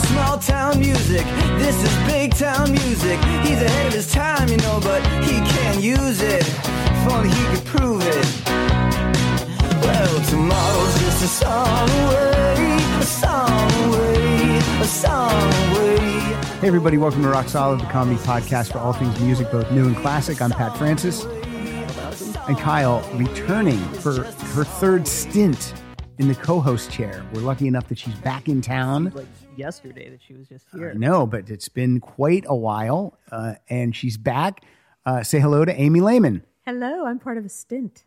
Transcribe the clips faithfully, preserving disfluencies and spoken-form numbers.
small town music. This is big town music. He's ahead of his time, you know, but he can't use it. If only he could prove it. Well, tomorrow's just a song away, a song away, a song away. Hey everybody, welcome to Rock Solid, the comedy podcast for all things music, both new and classic. I'm Pat Francis. And Kyle, returning for her third stint in the co-host chair. We're lucky enough that she's back in town. Like yesterday that she was just here. I know, but it's been quite a while, uh, and she's back. Uh, say hello to Amy Lehman. Hello, I'm part of a stint.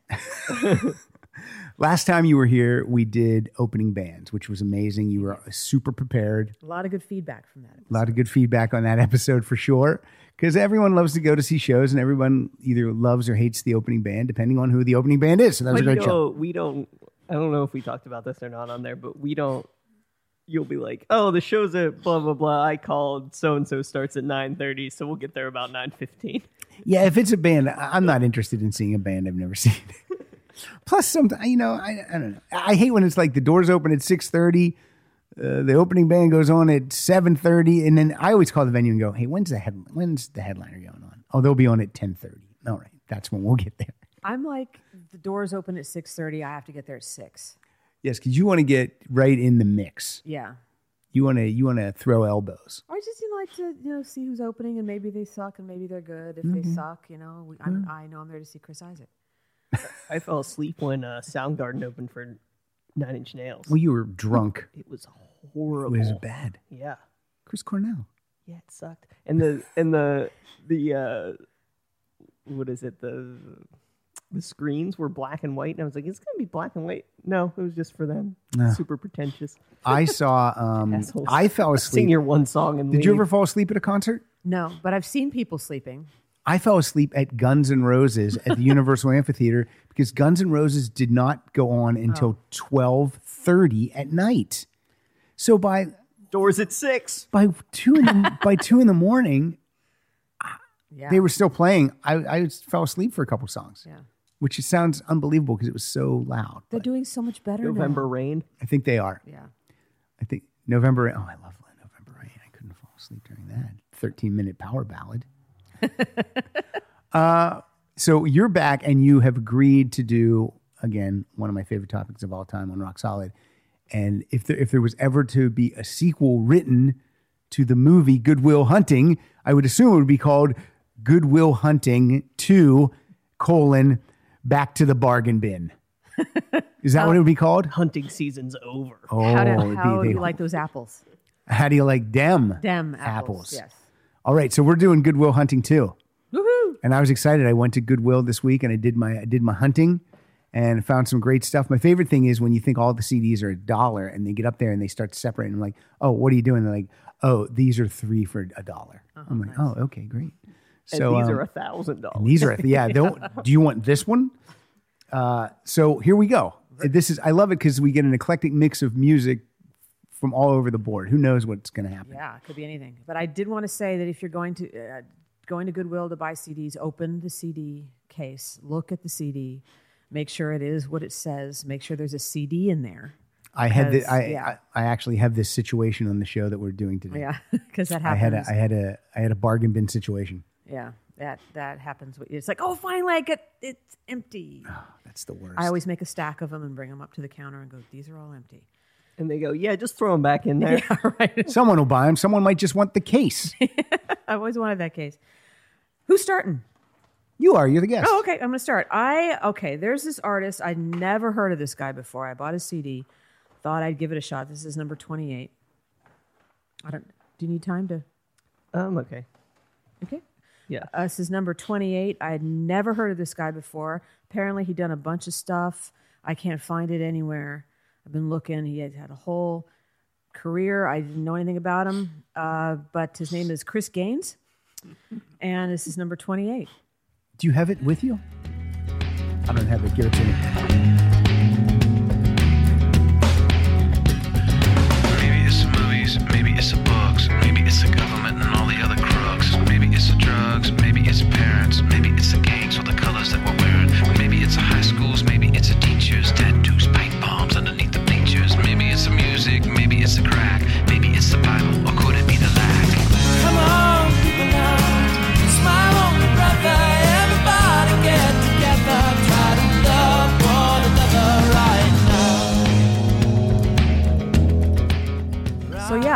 Last time you were here, we did opening bands, which was amazing. You were super prepared. A lot of good feedback from that episode. A lot of good feedback on that episode for sure. Because everyone loves to go to see shows, and everyone either loves or hates the opening band, depending on who the opening band is. So that was but a great you know, show. We don't, I don't know if we talked about this or not on there, but we don't, you'll be like, oh, the show's at blah, blah, blah. I called so-and-so starts at nine thirty, so we'll get there about nine fifteen. Yeah, if it's a band, I'm not interested in seeing a band I've never seen. Plus, sometimes, you know, I, I don't know. I hate when it's like the doors open at six thirty, uh, the opening band goes on at seven thirty, and then I always call the venue and go, hey, when's the head, when's the headliner going on? Oh, they'll be on at ten thirty. All right, that's when we'll get there. I'm like, the doors open at six thirty. I have to get there at six. Yes, because you want to get right in the mix. Yeah. You want to you want to throw elbows. I just you know, like to you know see who's opening, and maybe they suck and maybe they're good. If Mm-hmm. they suck, you know, we, I'm, I know I'm there to see Chris Isaac. I fell asleep when uh, Soundgarden opened for Nine Inch Nails. Well, you were drunk. It was It horrible. was bad. Yeah. Chris Cornell. Yeah, it sucked. And the, and the, the, uh, what is it? The, the screens were black and white. And I was like, it's going to be black and white. No, it was just for them. No. Super pretentious. I saw. Um, Assholes. I fell Sing asleep. your one song and Did leave. you ever fall asleep at a concert? No, but I've seen people sleeping. I fell asleep at Guns N' Roses at the Universal Amphitheater because Guns N' Roses did not go on until twelve thirty at night. So by Doors at six. by two in the, by two in the morning, Yeah. they were still playing. I, I fell asleep for a couple songs, Yeah. which sounds unbelievable because it was so loud. They're But doing so much better November now. Rain. I think they are. Yeah. I think November. Oh, I love November Rain. I couldn't fall asleep during that thirteen minute power ballad. uh, so you're back, and you have agreed to do again one of my favorite topics of all time on Rock Solid. And if there, if there was ever to be a sequel written to the movie Good Will Hunting, I would assume it would be called Good Will Hunting two colon Back to the Bargain Bin. Is that what it would be called? Hunting season's over. Oh, How do, it'd be- how do they- you like those apples? How do you like them? Them apples. apples. Yes. All right, so we're doing Good Will Hunting too, Woohoo! and I was excited. I went to Goodwill this week, and I did my I did my hunting, and found some great stuff. My favorite thing is when you think all the C Ds are a dollar, and they get up there and they start to separate. And I'm like, oh, what are you doing? They're like, oh, these are three for a dollar. I'm like, oh, okay, great. And So these um, are a thousand dollars. and these are yeah. Don't, do you want this one? Uh, so here we go. This is I love it because we get an eclectic mix of music from all over the board. Who knows what's going to happen? Yeah, it could be anything. But I did want to say that if you're going to uh, going to Goodwill to buy C Ds, open the C D case, look at the C D, make sure it is what it says, make sure there's a C D in there. I had the, Because, I, yeah. I I actually have this situation on the show that we're doing today. Yeah, because that I happens. had a I had a I had a bargain bin situation. yeah, that that happens. It's like, oh, finally, I get it's empty. That's the worst. I always make a stack of them and bring them up to the counter and go, these are all empty. And they go, yeah, just throw them back in there. Yeah, right. Someone will buy them. Someone might just want the case. I always wanted that case. Who's starting? You are. You're the guest. Oh, okay. I'm going to start. I okay. There's this artist. I'd never heard of this guy before. I bought a C D. Thought I'd give it a shot. This is number twenty-eight. I don't. Do you need time to? Um, okay. Okay. Yeah. Uh, this is number twenty-eight. I had never heard of this guy before. Apparently, he'd done a bunch of stuff. I can't find it anywhere. I've been looking. He had had a whole career. I didn't know anything about him. Uh, but his name is Chris Gaines, and this is number twenty-eight. Do you have it with you? I don't have it. Give it to me. Maybe it's the movies, maybe it's the books, maybe it's the government and all the other crooks. Maybe it's the drugs, maybe it's parents, maybe it's the gangs or the colors that we're wearing. Maybe it's the high schools, maybe it's the teachers, tattoos, pipe bombs underneath the bleachers. Maybe it's the music, maybe it's the crack, maybe it's the Bible or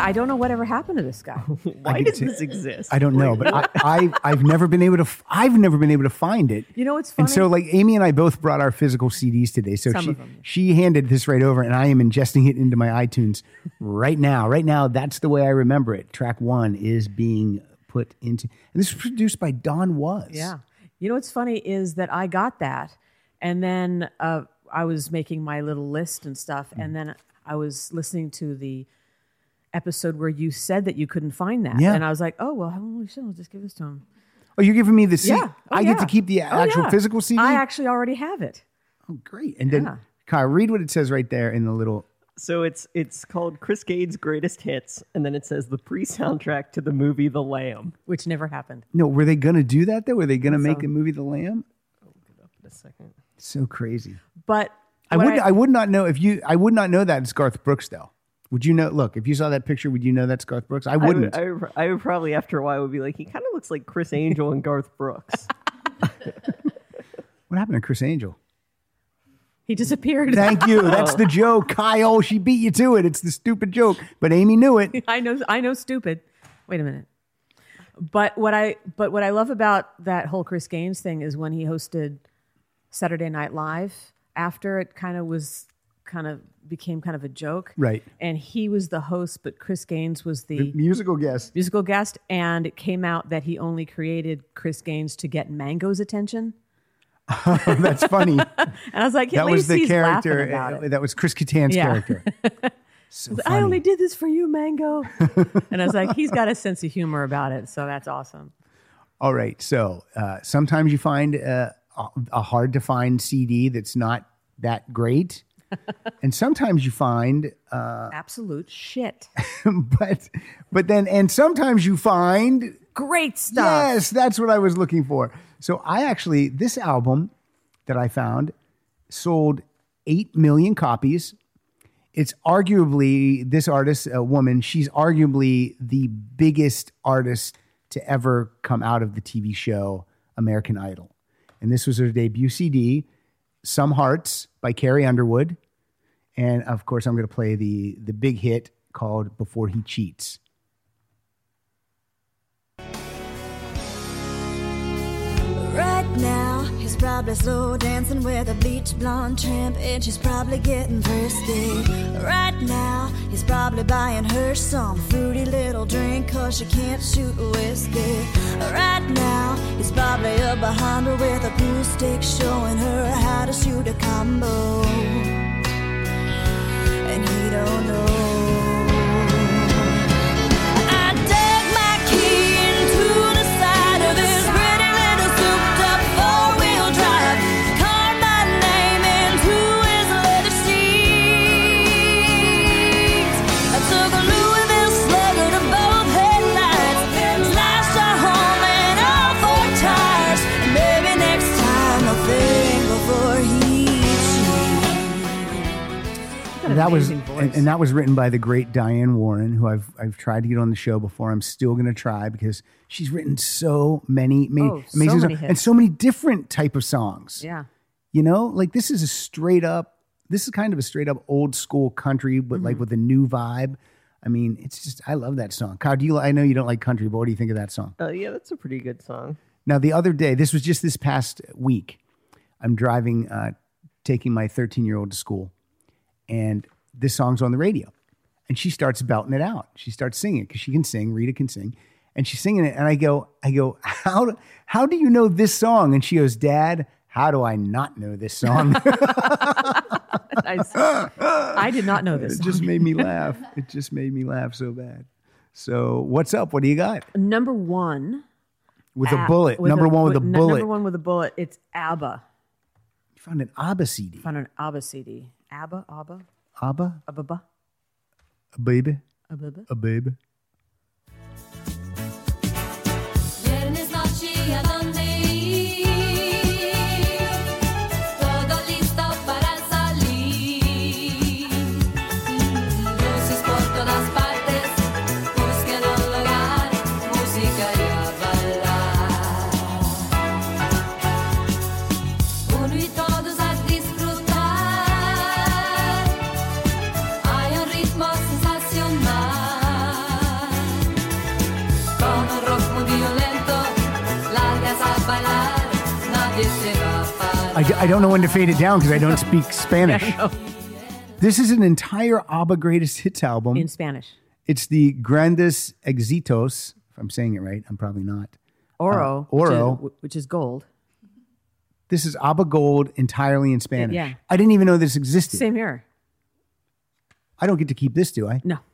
I don't know whatever happened to this guy. Why can does say- this exist? I don't know, but I, I I've never been able to f- I've never been able to find it. You know what's funny? And so, like, Amy and I both brought our physical C Ds today. So Some she of them. she handed this right over, and I am ingesting it into my iTunes right now. Right now, that's the way I remember it. Track one is being put into, and this was produced by Don Was. Yeah. You know what's funny is that I got that, and then uh, I was making my little list and stuff, Mm-hmm. and then I was listening to the episode where you said that you couldn't find that, Yeah. and I was like, oh well, holy shit, I'll just give this to him. Oh, you're giving me the C D? Yeah. Oh, I yeah. get to keep the Oh, actual yeah. physical C D? I actually already have it. Oh, great. And then, Yeah. Kyle, read what it says right there in the little. So it's it's called Chris Gaines' Greatest Hits, and then it says the pre-soundtrack to the movie The Lamb. Which never happened. No, were they going to do that, though? Were they going to make so. a movie, The Lamb? In a second. So crazy. But I what would I, would not know if you I would not know that it's Garth Brooks though. Would you know? Look, if you saw that picture, would you know that's Garth Brooks? I I wouldn't. would, I, would, I would probably after a while would be like, he kind of looks like Chris Angel and Garth Brooks. What happened to Chris Angel? he disappeared. Thank you. That's the joke, Kyle. She beat you to it. It's the stupid joke, but Amy knew it. I know I know stupid. Wait a minute. But what I but what I love about that whole Chris Gaines thing is when he hosted Saturday Night Live, after it kind of was kind of became kind of a joke. Right. And he was the host, but Chris Gaines was the, Musical guest. musical guest, and it came out that he only created Chris Gaines to get Mango's attention. That's funny. And I was like, at That least was the he's laughing character. about uh, it. That was Chris Kattan's Yeah. character. So I funny. only did this for you, Mango. And I was like, he's got a sense of humor about it, so that's awesome. All right. So uh, sometimes you find uh, a, a hard to find C D that's not that great. And sometimes you find, uh, Absolute shit. but but then, and sometimes you find, Great stuff. yes, that's what I was looking for. So I actually, this album that I found sold eight million copies. It's arguably, this artist, a woman, she's arguably the biggest artist to ever come out of the T V show American Idol. And this was her debut C D, Some Hearts by Carrie Underwood. And of course, I'm going to play the, the big hit called Before He Cheats. Right now, he's probably slow dancing with a bleach blonde tramp, and she's probably getting thirsty. Right now, he's probably buying her some fruity little drink, cause she can't shoot whiskey. Right now, he's probably up behind her with a pool stick, showing her how to shoot a combo. And he don't know. I dug my key into the side of this pretty little souped-up four-wheel drive, carved my name into his leather seats. I took a Louisville Slugger to both headlights, slashed our home and all four tires. Maybe next time I'll think before he cheats. That was, amazing voice. and, and that was written by the great Diane Warren, who I've I've tried to get on the show before. I'm still going to try because she's written so many, many Oh, so amazing many songs, and hits. so many different type of songs. Yeah. You know, like this is a straight up, this is kind of a straight up old school country, but Mm-hmm. like with a new vibe. I mean, it's just, I love that song. Kyle, do you, I know you don't like country, but what do you think of that song? Uh, yeah, that's a pretty good song. Now, the other day, this was just this past week, I'm driving, uh, taking my thirteen year old to school, and this song's on the radio. And she starts belting it out. She starts singing it because she can sing. Rita can sing. And she's singing it. And I go, I go, how do, how do you know this song? And she goes, Dad, how do I not know this song? I, I did not know this. It just made me laugh. It just made me laugh so bad. So what's up? What do you got? Number one. With a Ab- bullet. with Number one with a n- bullet. Number one with a bullet. It's ABBA. You found an ABBA C D. Found an ABBA C D. ABBA, ABBA, ABBA? ABBA, A baby? ABBA. A baby? Viernes noche, ¿a dónde ir? Todo listo para salir. Luces por todas partes, busquen un lugar, música y a bailar. Uno y todos a disfrutar. Hay un ritmo sensacional. I, d- I don't know when to fade it down because I don't speak Spanish. This is an entire ABBA Greatest Hits album. In Spanish. It's the Grandes Éxitos. If I'm saying it right, I'm probably not. Oro. Uh, Oro. Which is, which is gold. This is ABBA Gold entirely in Spanish. Yeah. I didn't even know this existed. Same here. I don't get to keep this, do I? No.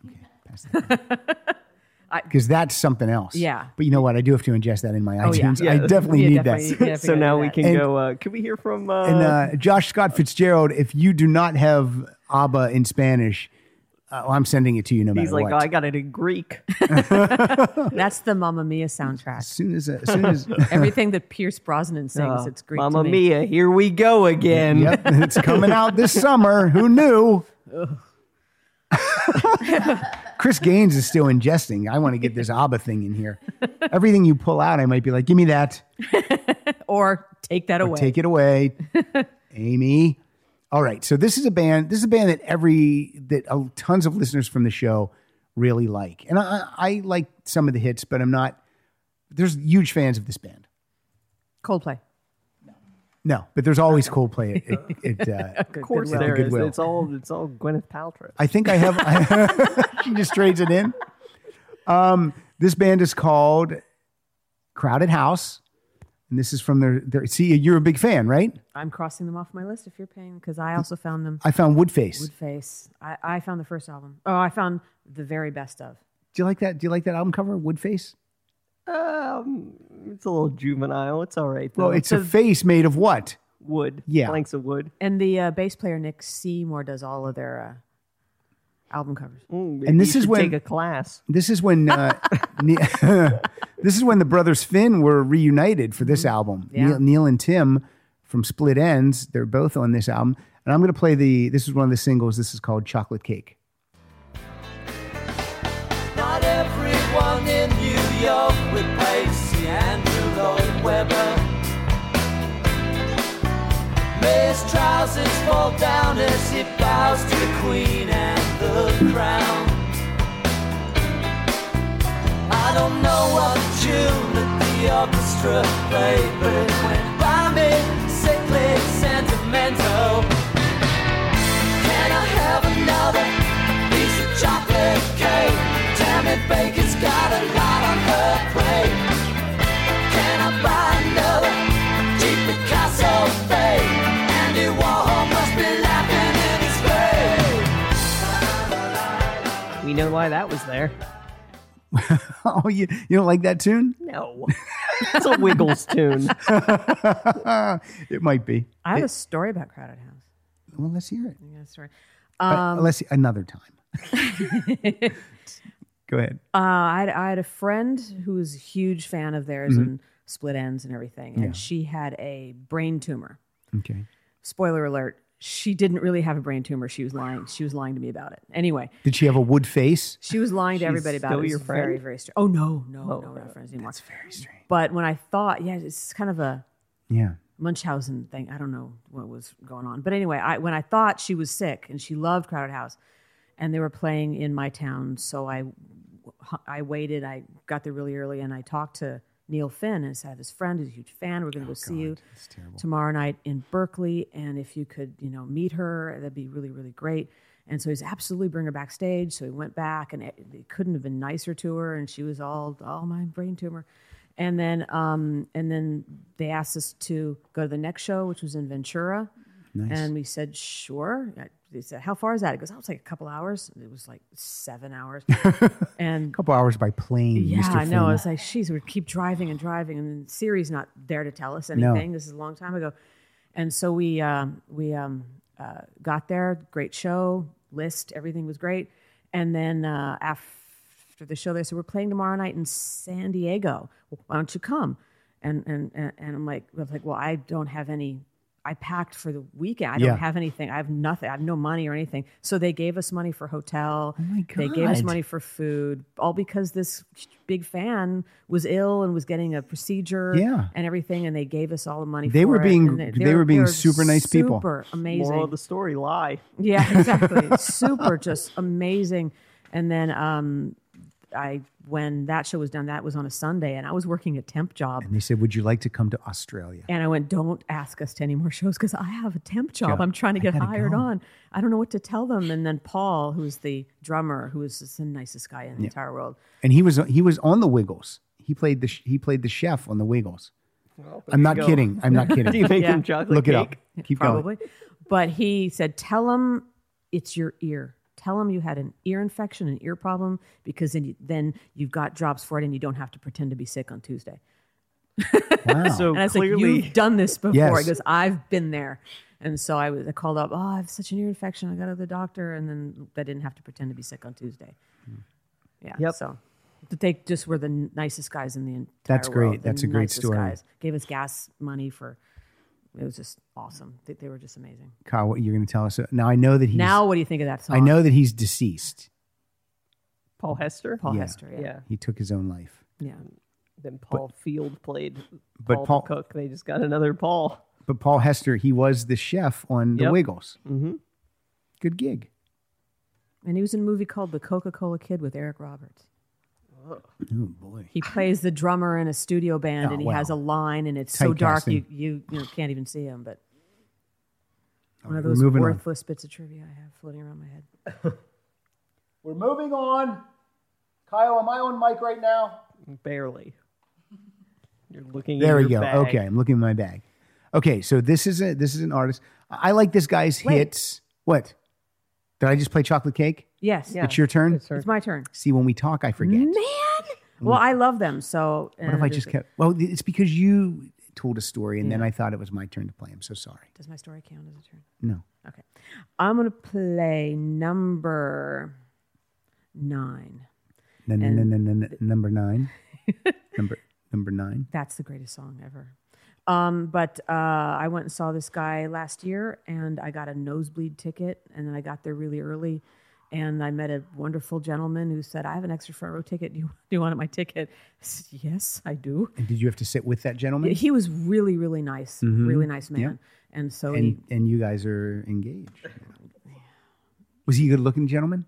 Because that's something else. Yeah. But you know what? I do have to ingest that in my Oh, yeah. iTunes. Yeah. I definitely Yeah, need definitely. that. Yeah, So now we that. can And- go. Uh, can we hear from? Uh, And uh, Josh Scott Fitzgerald, if you do not have ABBA in Spanish, uh, well, I'm sending it to you no he's matter like, what. oh, I got it in Greek. That's the Mamma Mia soundtrack. as soon as, as soon as, Everything that Pierce Brosnan sings, Uh, it's Greek Mamma to me. Mia, here we go again. yep, it's coming out this summer. Who knew? Chris Gaines is still ingesting. I want to get this ABBA thing in here. Everything you pull out, I might be like, give me that. Or take that away. Take it away, Amy. All right. So this is a band. This is a band that every that uh, tons of listeners from the show really like, and I, I like some of the hits, but I'm not. There's huge fans of this band. Coldplay. No, but there's always Coldplay. At, at, uh, Of course At the there is. Goodwill. It's all it's all Gwyneth Paltrow. I think I have. She just trades it in. Um, this band is called Crowded House, and this is from their. their see, you're a big fan, right? I'm crossing them off my list if you're paying, because I also found them. I found Woodface. Woodface. I, I found the first album. Oh, I found the very best of. Do you like that? Do you like that album cover, Woodface? Um, it's a little juvenile. It's all right though. Well, it's a face made of what? wood. Yeah. Planks of wood. And the uh, bass player Nick Seymour does all of their uh, album covers. Mm, maybe And this you is should when- take a class. This is when uh, Ne- this is when the brothers Finn were reunited for this album. Yeah. Neil, Neil and Tim from Split Ends, they're both on this album. And I'm going to play the. This is one of the singles. This is called Chocolate Cake. Not everyone in New York with Pacey and Lloyd Webber. May's trousers fall down as he bows to the Queen and the Crown. I don't know what tune that the orchestra played, but it went by me, sickly, sentimental. Can I have another piece of chocolate cake? Tammy Baker's got a lot on her plate. Can I buy another cheap Picasso fade? Andy Warhol must be laughing in his grave. We know why that was there. Oh, you, you don't like that tune? No. It's a Wiggles tune. It might be. I have a story about Crowded House. Well, let's hear it. I got a story. Uh, let's see another time. Go ahead. Uh, I, had, I had a friend who was a huge fan of theirs and Split Ends and everything, and Yeah. she had a brain tumor. Okay. Spoiler alert: she didn't really have a brain tumor. She was lying. She was lying to me about it. Anyway, Did she have a wood face? she was lying to She's everybody about still it. It your was very, friend? very strange. Oh no, no, Oh, no, we're not friends anymore. That's very strange. But when I thought, yeah, it's kind of a Yeah. Munchausen thing. I don't know what was going on. But anyway, I, when I thought she was sick and she loved Crowded House and they were playing in my town, so I, I waited. I got there really early and I talked to Neil Finn and said, I have this friend who's a huge fan. We're going to go see you tomorrow night in Berkeley. And if you could, you know, meet her, that'd be really, really great. And so he's absolutely bring her backstage. So he went back and it, it couldn't have been nicer to her. And she was all, oh, my brain tumor. And then, um, and then they asked us to go to the next show, which was in Ventura. Nice. And we said, sure. They said, how far is that? It goes, oh, it's like a couple hours. It was like seven hours. And A couple hours by plane. yeah, Mister I know. Finn. It's like, geez, we keep driving and driving, and then Siri's not there to tell us anything. This is a long time ago, and so we um, we um, uh, got there. Great show, list, everything was great, and then uh, after the show, they said we're playing tomorrow night in San Diego. Why don't you come? And and and, and I'm like, I was like, well, I don't have any. I packed for the weekend. I don't Yeah. have anything. I have nothing. I have no money or anything. So they gave us money for hotel. Oh my They gave us God. money for food, all because this big fan was ill and was getting a procedure Yeah. and everything, and they gave us all the money They for were it. being- And they were being super nice people. Super amazing. Moral of the story, lie. Yeah, exactly. Super, just amazing. And then um, I when that show was done, that was on a Sunday, and I was working a temp job. And they said, would you like to come to Australia? And I went, don't ask us to any more shows because I have a temp job. Job. I'm trying to I get gotta hired go. on. I don't know what to tell them. And then Paul, who's the drummer, who is just the nicest guy in the entire world. And he was he was on the Wiggles. He played the sh- he played the chef on the Wiggles. Well, I'm not go. kidding. I'm not Do you kidding. make Yeah. him chocolate Look it cake? up. Keep going. Probably. But he said, tell them it's your ear. Tell them you had an ear infection, an ear problem, because then, you, then you've got jobs for it and you don't have to pretend to be sick on Tuesday. Wow. So And I was clearly, like, you've done this before. Yes. He goes, I've been there. And so I was I called up, oh, I have such an ear infection. I got to the doctor. And then I didn't have to pretend to be sick on Tuesday. Yeah. Yep. So they just were the n- nicest guys in the entire That's great. world. The That's a great nicest story. Guys. Gave us gas money for, it was just awesome. They, they were just amazing. Kyle, what you're going to tell us? Now I know that he's. Now, what do you think of that song? I know that he's deceased. Paul Hester. Paul Yeah. Hester. Yeah. Yeah. He took his own life. Yeah. Then Paul Field played but Paul, Paul- the Cook. They just got another Paul. But Paul Hester, he was the chef on the Yep. Wiggles. Mm-hmm. Good gig. And he was in a movie called The Coca-Cola Kid with Eric Roberts. Oh boy. He plays the drummer in a studio band, Oh, and he wow. has a line, and it's so dark you, Typecasting. you you know, can't even see him. But one right, of we're those moving on. worthless bits of trivia I have floating around my head. We're moving on. Kyle, am I on mic right now? Barely. You're looking. There in we your go. bag. Okay, I'm looking in my bag. Okay, so this is a this is an artist. I I like this guy's Wait. hits. What? Did I just play chocolate cake? Yes, Yeah. It's your turn. It's her. it's my turn. See, when we talk, I forget. Man, well, I love them. So What if I just kept? Well, it's because you told a story, and then I thought it was my turn to play. I'm so sorry. Does my story count as a turn? No. Okay, I'm gonna play number nine. No, no, no, no, no, no, number nine. number number nine. That's the greatest song ever. Um, but uh, I went and saw this guy last year, and I got a nosebleed ticket, and then I got there really early, and I met a wonderful gentleman who said, "I have an extra front row ticket. Do you, do you want my ticket?" I said, "Yes, I do." And did you have to sit with that gentleman? He was really, really nice, really nice man, and so he, and and you guys are engaged. Was he a good-looking gentleman?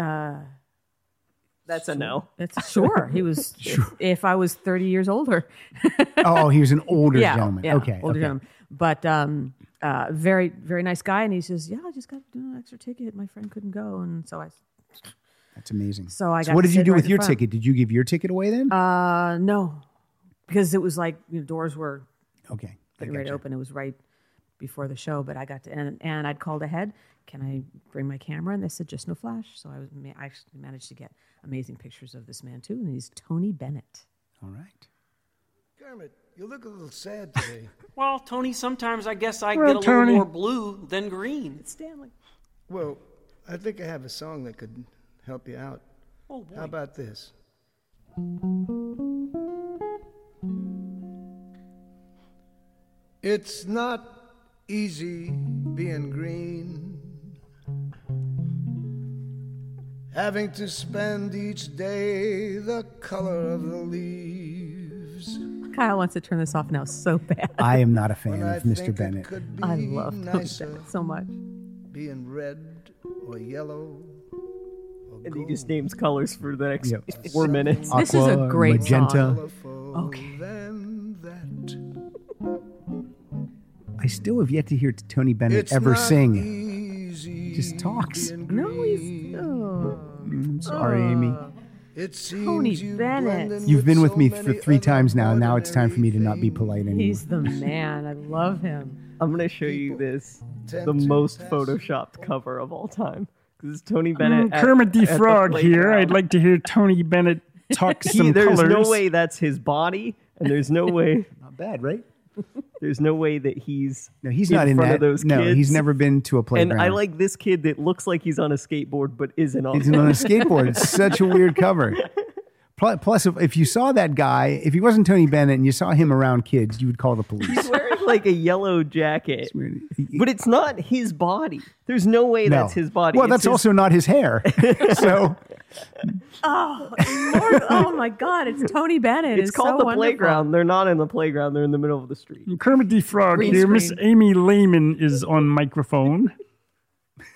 That's a no. that's sure he was. if, if I was thirty years older, Oh, he was an older yeah, gentleman. yeah, okay, older okay. gentleman, but um, uh, very, very nice guy. And he says, "Yeah, I just got an extra ticket. My friend couldn't go, and so I." That's amazing. So I got what to did you sit do right with in your front. ticket? Did you give your ticket away then? Uh, no, because it was like you know, doors were okay, I getting ready to gotcha. open. It was right before the show, but I got to and, and I'd called ahead. Can I bring my camera? And they said just no flash. So I was I actually managed to get amazing pictures of this man too, and he's Tony Bennett. All right. Kermit, you look a little sad today. Well, Tony, sometimes I guess I Well, get a little Tony. more blue than green. Stanley. Well, I think I have a song that could help you out. Oh, boy. How about this? It's not easy being green, having to spend each day the color of the leaves. Kyle wants to turn this off now so bad. I am not a fan When of I Mister think Bennett. It could be I love Tony nicer Bennett so much. being red or yellow. Or And he gold. just names colors for the next Yep. four minutes. This is a Aqua, great magenta. song. Colorful Okay. than that. I still have yet to hear Tony Bennett It's ever not sing. easy Just talks. being No, he's green. oh, I'm sorry, Amy. It seems Tony you Bennett. blend in You've been with so me many for three other times now. Now it's time for me to not be ordinary polite anymore. he's the man. I love him. I'm gonna show you this, tend the to most pass photoshopped cover of all time. This is Tony Bennett. at- Kermit the at the Frog here. playground. I'd like to hear Tony Bennett talk He- some there's colors. no way that's his body, and there's no way Not bad, right? there's no way that he's No, he's in not in front that. of those no, kids. he's never been to a playground. And I like this kid that looks like he's on a skateboard but isn't on. He's on a skateboard. It's such a weird cover. Pl- Plus, if, if you saw that guy, if he wasn't Tony Bennett and you saw him around kids, you would call the police. He's wearing like a yellow jacket, weird. but it's not his body. There's no way No. that's his body. Well, It's that's his- also not his hair. So Oh, Lord, oh my God! It's Tony Bennett. It's It's called so the wonderful. playground. They're not in the playground. They're in the middle of the street. Kermit the Frog Green here. Miss screen. Amy Lehman is on microphone.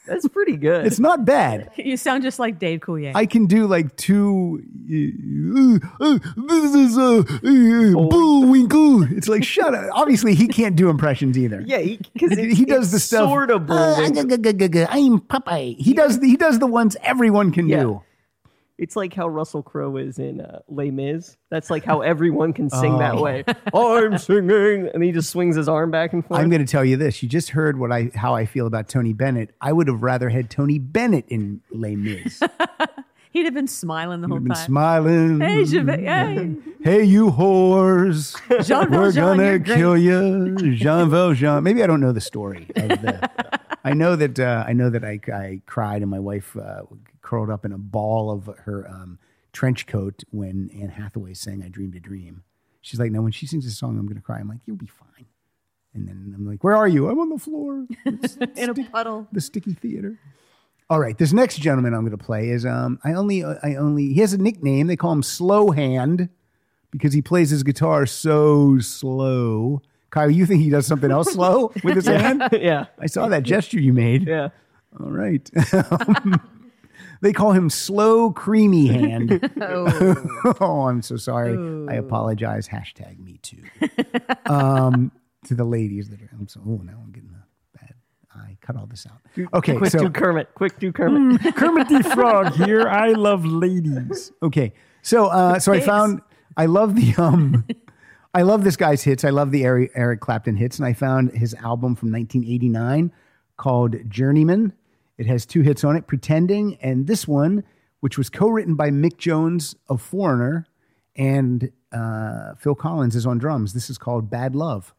That's pretty good. It's not bad. You sound just like Dave Coulier. I can do like two. Uh, uh, this is a uh, uh, Bullwinkle. It's like shut up. Obviously, he can't do impressions either. Yeah, because he, he does the stuff. Sort of uh, I'm Popeye. He does. The, he does the ones everyone can Yeah. do. It's like how Russell Crowe is in uh, Les Mis. That's like how everyone can sing that Oh. way. I'm singing, and he just swings his arm back and forth. I'm going to tell you this. You just heard what I how I feel about Tony Bennett. I would have rather had Tony Bennett in Les Mis. He'd have been smiling the He'd whole have been time. smiling. Hey, Java- hey. Hey, you whores. Jean We're Valjean, gonna you're great. kill you, Jean Valjean. Maybe I don't know the story of the. I know that uh, I know that I, I cried and my wife uh, curled up in a ball of her um, trench coat when Anne Hathaway sang "I Dreamed a Dream." She's like, "No, when she sings this song, I'm gonna cry." I'm like, "You'll be fine." And then I'm like, "Where are you?" "I'm on the floor." It's In a puddle. the Sticky Theater. All right, this next gentleman I'm going to play is um I only I only he has a nickname. They call him Slow Hand because he plays his guitar so slow. Kyle, you think he does something else slow with his hand? yeah. I saw that gesture you made. Yeah. All right. Um, they call him Slow Creamy Hand. Oh. Oh, I'm so sorry. I apologize. Hashtag me too. Um, to the ladies that are. I'm so. Oh, now I'm getting a bad eye. Cut all this out. Okay, Quick, so do Kermit. Quick, do Kermit. Kermit the Frog here. I love ladies. okay, so uh, so I Pigs. found. I love the um. I love this guy's hits. I love the Eric, Eric Clapton hits, and I found his album from nineteen eighty-nine called Journeyman. It has two hits on it, Pretending, and this one, which was co-written by Mick Jones of Foreigner, and uh, Phil Collins is on drums. This is called Bad Love.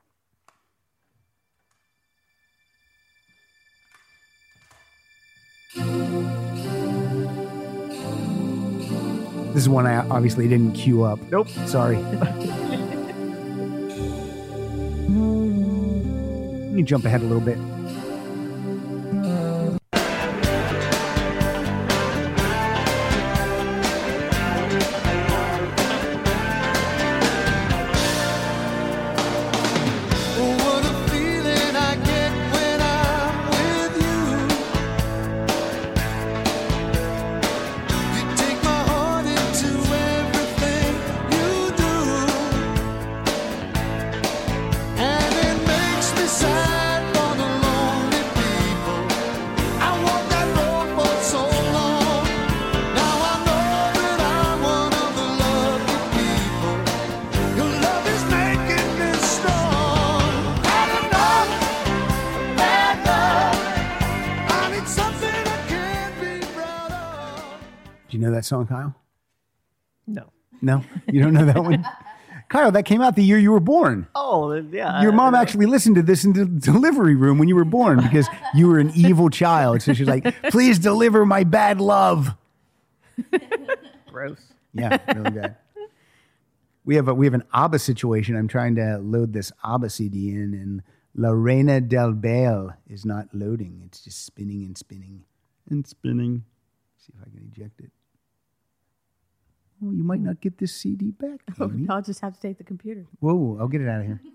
This is one I obviously didn't queue up. Nope. Sorry. Let me jump ahead a little bit. What a feeling I get when I'm with you. You take my heart into everything you do, and it makes me sad for the lonely people. I walked that road for so long. Now I know that I'm one of the lucky people. Your love is making me strong. Bad enough, bad love. I need something I can't be proud of. Do you know that song, Kyle? No. No? You don't know that one? Kyle, that came out the year you were born. Oh, yeah. Your I- mom I- actually listened to this in the delivery room when you were born because you were an evil child. So she's like, please deliver my bad love. Gross. Yeah, really bad. We have a we have an ABBA situation. I'm trying to load this ABBA C D in, and La Reina del Bale is not loading. It's just spinning and spinning and spinning. See if I can eject it. Oh, you might not get this C D back, Amy. I'll just have to take the computer. Whoa, I'll get it out of here.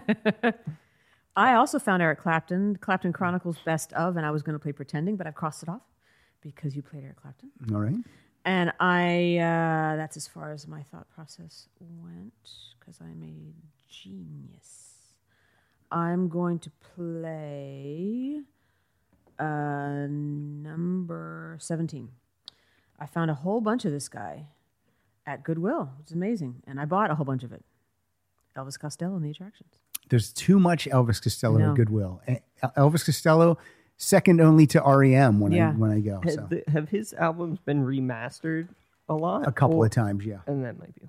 I also found Eric Clapton, Clapton Chronicles Best of, and I was going to play Pretending, but I've crossed it off because you played Eric Clapton. All right. And I, uh, that's as far as my thought process went because I'm a genius. I'm going to play uh, number seventeen. I found a whole bunch of this guy at Goodwill, which is amazing. And I bought a whole bunch of it. Elvis Costello and the Attractions. There's too much Elvis Costello No. at Goodwill. Eh, Elvis Costello, second only to R E M when I Yeah. when I go. Have, So the- have his albums been remastered a lot? a couple Or- of times, yeah. And that might be.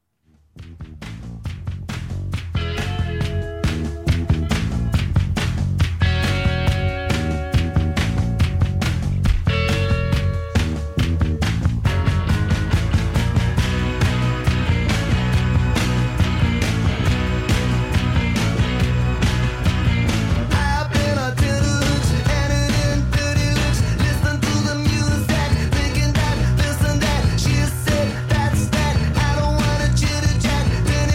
I've been a dirty looks, and in dirty looks. Listen to the music, thinking that, listen that. She said that's that. I don't wanna chitter chat.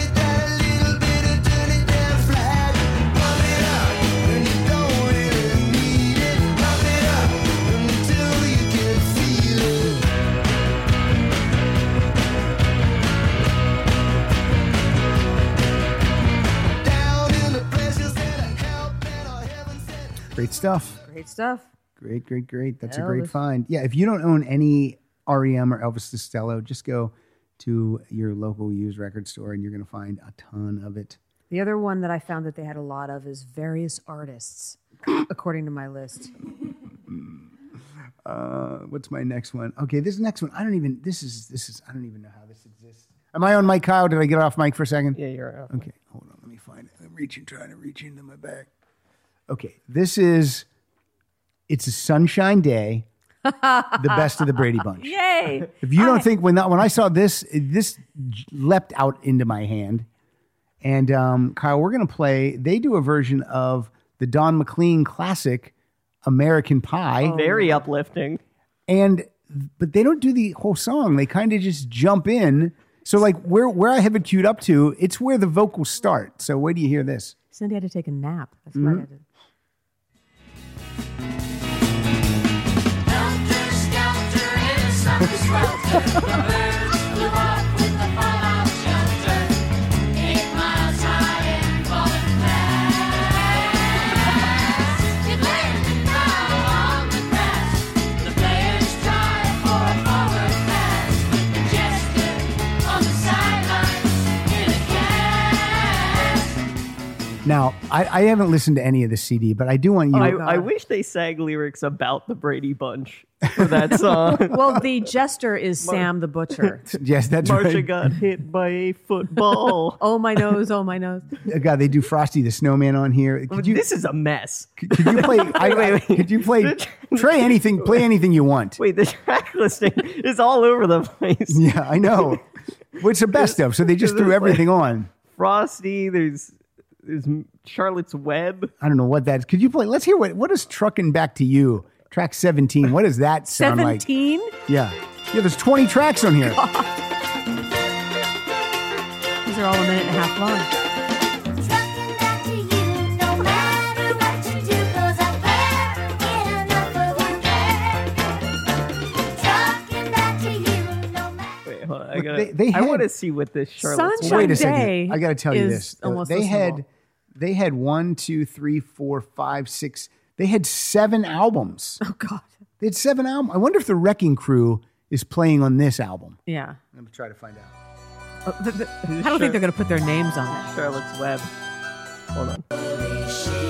Great stuff. Great stuff. Great, great, great. That's a great Elvis. find. Yeah, if you don't own any R E M or Elvis Costello, just go to your local used record store and you're going to find a ton of it. The other one that I found that they had a lot of is various artists, according to my list. Uh, what's my next one? Okay, this next one. I don't even. This is. This is. I don't even know how this exists. Am I on mic, Kyle? Did I get off mic for a second? Yeah, you're out. Okay, hold on. Let me find it. I'm reaching, trying to reach into my bag. Okay, this is. It's a sunshine day. The best of the Brady Bunch. Yay! If you don't I- think when that, when I saw this, this j- leapt out into my hand. And um, Kyle, we're going to play. They do a version of the Don McLean classic American Pie. Very uplifting. And but they don't do the whole song. They kind of just jump in. So like where where I have it queued up to, it's where the vocals start. So where do you hear this? Cindy had to take a nap. That's why I had to. Now, I, I haven't listened to any of the C D, but I do want you I, to I wish they sang lyrics about the Brady Bunch for that song. Well, the jester is Sam the Butcher. yes, that's Marcia right. got hit by a football. Oh, my nose. Oh, my nose. God, they do Frosty the Snowman on here. Could you this is a mess. could you play I, wait, wait. could you play Trey anything play anything you want? Wait, the track listing is all over the place. Yeah, I know. What's the best of? So they just threw There's everything on. Frosty, there's there's Charlotte's Web. I don't know what that is. Could you play? Let's hear what what is Truckin' Back to You? Track seventeen. What does that sound like? seventeen? Yeah. Yeah, there's twenty tracks on here. These are all a minute and a half long. Trucking back to you, no matter what you do, 'cause I can't get enough of you there. Trucking back to you, no matter. Wait, hold on. I Look, gotta. they- they I had- want to see what this Charlotte's Sunshine Wait a second. Day I got to tell you is this. almost They had listenable. they had one, two, three, four, five, six. They had seven albums. Oh, God. They had seven albums. I wonder if the Wrecking Crew is playing on this album. Yeah. Let me try to find out. Oh, th- th- I don't think they're going to put their names on it. Charlotte's Web. Hold on.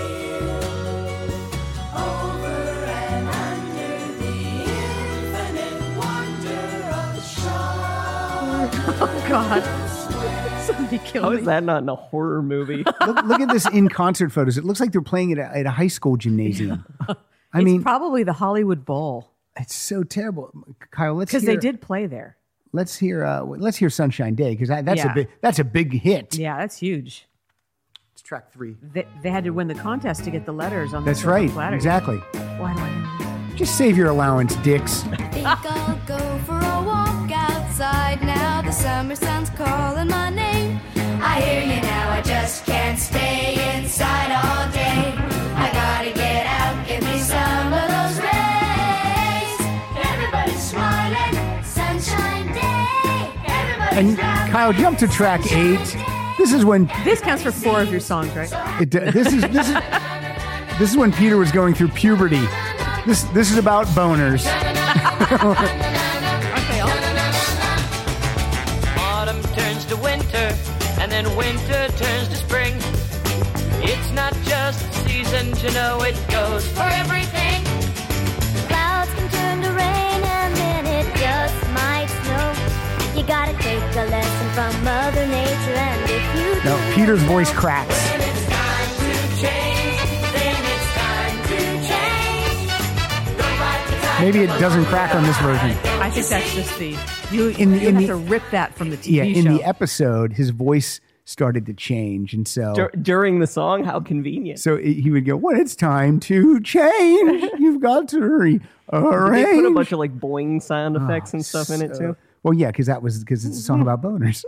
Oh, God. Somebody kill How me. is that not in a horror movie? Look, look at this in concert photos. It looks like they're playing it at, a- at a high school gymnasium. I It's mean, probably the Hollywood Bowl it's so terrible. Kyle, let's because hear, they did play there. Let's hear. Uh, let's hear "Sunshine Day" because that's Yeah. a big. That's a big hit. Yeah, that's huge. It's track three. They, they had to win the contest to get the letters on the That's silver right. platter. Exactly. Why do I know? Just save your allowance, dicks. Think I'll go for a walk outside now. The summer sun's calling my name. I hear you now, I just can't stay inside all day. I gotta get out, give me some of those rays. Everybody's smiling, sunshine day. Everybody's And Kyle, jump to track eight. This is when This counts for four of your songs, right? it, this is this is this is when Peter was going through puberty. This this is about boners. Okay, I'll, Autumn turns to winter, and then winter turns to spring. It's not just a season to know it goes for everything. Clouds can turn to rain and then it just might snow. You gotta take a lesson from Mother Nature, and if you No, do, Peter's voice cracks. when it's time to change, then it's time to change. Go right to time. Maybe it doesn't crack on this version. I think that's just the you. In the- you in have the- to rip that from the T V Yeah, in show. the episode, his voice started to change, and so Dur- during the song, how convenient. so it- he would go, "When it's time to change, you've got to rearrange." Did they put a bunch of like boing sound effects and stuff in it So- too? Well, yeah, because that was because it's a song about boners.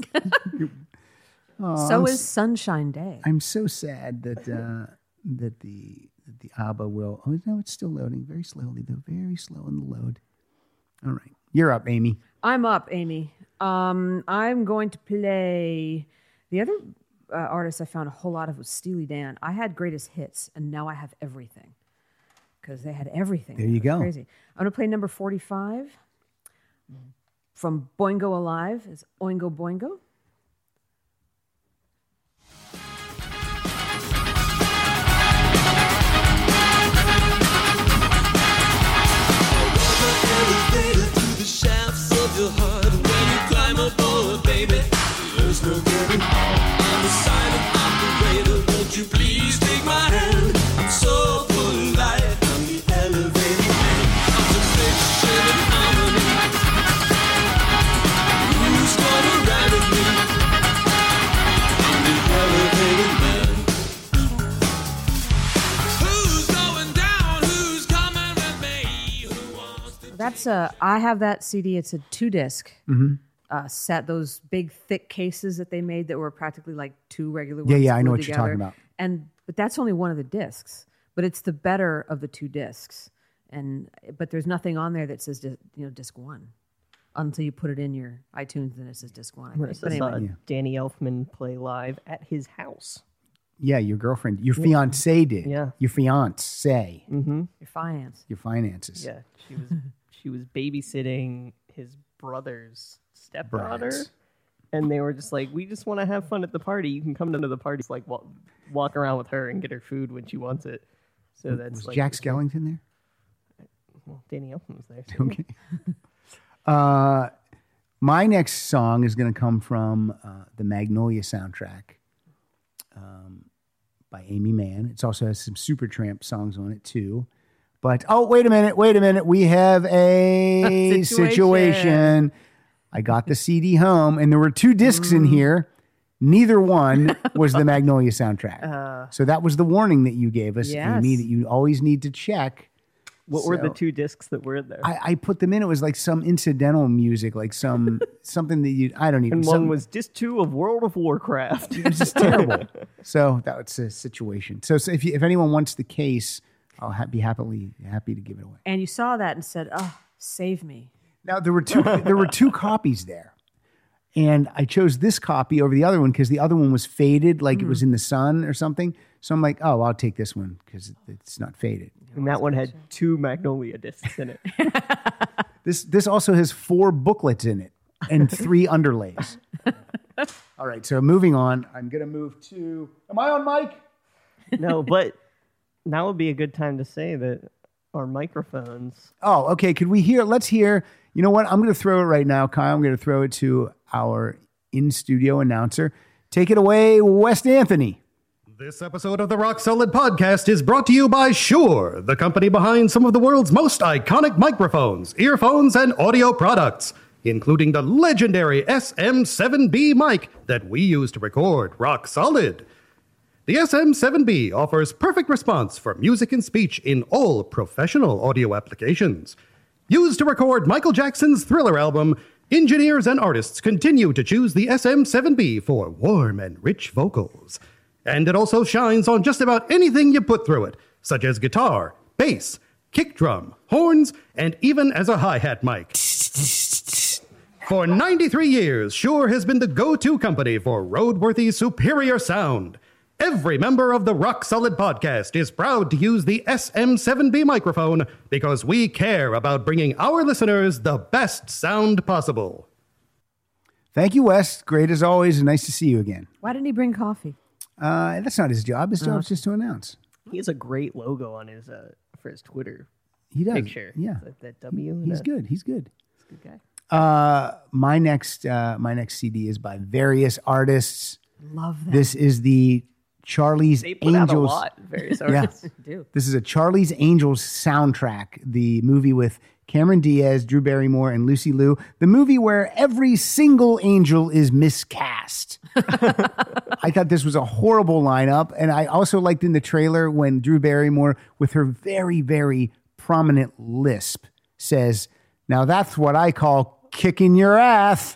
so is Sunshine Day. I'm so sad that uh, that the that the ABBA will. Oh no, it's still loading very slowly though, very slow in the load. All right, you're up, Amy. I'm up, Amy. Um, I'm going to play the other uh, artist I found a whole lot of was Steely Dan. I had greatest hits, and now I have everything because they had everything. There you It was go. Crazy. I'm gonna play number forty-five from Boingo Alive. It's Oingo Boingo. Elevator through the shafts of your heart. When you climb aboard, baby, there's no getting out. I'm the silent operator. Won't you please take my hand? I'm so polite. I'm the elevator man. Observation and harmony. Who's gonna ride with me? I'm the elevator man. Who's going down? Who's coming with me? Who wants to That's a. I have that C D. It's a two disc Mm-hmm. uh, set. Those big thick cases that they made that were practically like two regular Yeah, ones. yeah, I know glued what you're together. talking about. And but that's only one of the discs. But it's the better of the two discs. And but there's nothing on there that says di- you know disc one until you put it in your iTunes. Then it says disc one. I I think. But saw anyway, Yeah. Danny Elfman play live at his house. Yeah, your girlfriend, your fiance did. Yeah. Your fiance, Mm-hmm. your finance. your finances. Yeah, she was she was babysitting his brother's stepdaughter, Brides. and they were just like, "We just want to have fun at the party. You can come to the party, like walk, walk around with her and get her food when she wants it." So that's Was like, Jack Skellington there? Well, Danny Elfman was there. so- Okay. uh, my next song is going to come from uh, the Magnolia soundtrack um, by Amy Mann. It also has some Supertramp songs on it too. But oh, wait a minute, wait a minute. We have a Situation. situation. I got the C D home, and there were two discs in here. Neither one was the Magnolia soundtrack. so that was the warning that you gave us, Yes. Amy, that you always need to check. What were the So- two discs that were in there? I, I put them in. It was like some incidental music, like some something that you I don't even. and some- one was disc two of World of Warcraft. it was just terrible. So that was a situation. So, so if you, if anyone wants the case, I'll ha- be happily happy to give it away. And you saw that and said, "Oh, save me." Now there were two there were two copies there, and I chose this copy over the other one because the other one was faded, like it was in the sun or something. So I'm like, oh, I'll take this one because it's not faded. and that one had two Magnolia discs in it. This this also has four booklets in it and three underlays. All right, so moving on. I'm gonna move to. Am I on mic? No, but now would be a good time to say that our microphones. Oh, okay. Could we hear? Let's hear. You know what? I'm going to throw it right now, Kyle. I'm going to throw it to our in studio announcer. Take it away, West Anthony. This episode of the Rock Solid Podcast is brought to you by Shure, the company behind some of the world's most iconic microphones, earphones, and audio products, including the legendary S M seven B mic that we use to record Rock Solid. The S M seven B offers perfect response for music and speech in all professional audio applications. Used to record Michael Jackson's Thriller album, engineers and artists continue to choose the S M seven B for warm and rich vocals. And it also shines on just about anything you put through it, such as guitar, bass, kick drum, horns, and even as a hi-hat mic. For ninety-three years, Shure has been the go-to company for roadworthy superior sound. Every member of the Rock Solid Podcast is proud to use the S M seven B microphone because we care about bringing our listeners the best sound possible. Thank you, Wes. Great as always, and nice to see you again. Why didn't he bring coffee? Uh, that's not his job. His job is just to announce. He has a great logo on his uh, for his Twitter He does. picture. Yeah, that, that W. and he's a- good. He's good. Good guy. Uh, my next, uh, my next C D is by various artists. Love that. This is the Charlie's They put out a Angels. lot. Various Yeah. artists. do. This is a Charlie's Angels soundtrack, the movie with Cameron Diaz, Drew Barrymore, and Lucy Liu. The movie where every single angel is miscast. I thought this was a horrible lineup. And I also liked in the trailer when Drew Barrymore, with her very, very prominent lisp, says, "Now that's what I call kicking your ass."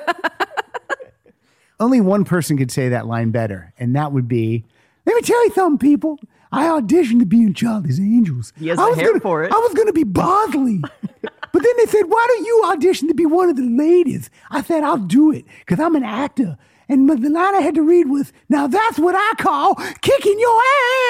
Only one person could say that line better, and that would be, let me tell you something, people. I auditioned to be in Charlie's Angels. He has I the was hair gonna, for it. I was going to be Bosley. But then they said, why don't you audition to be one of the ladies? I said, I'll do it because I'm an actor And but the line I had to read was, now that's what I call kicking your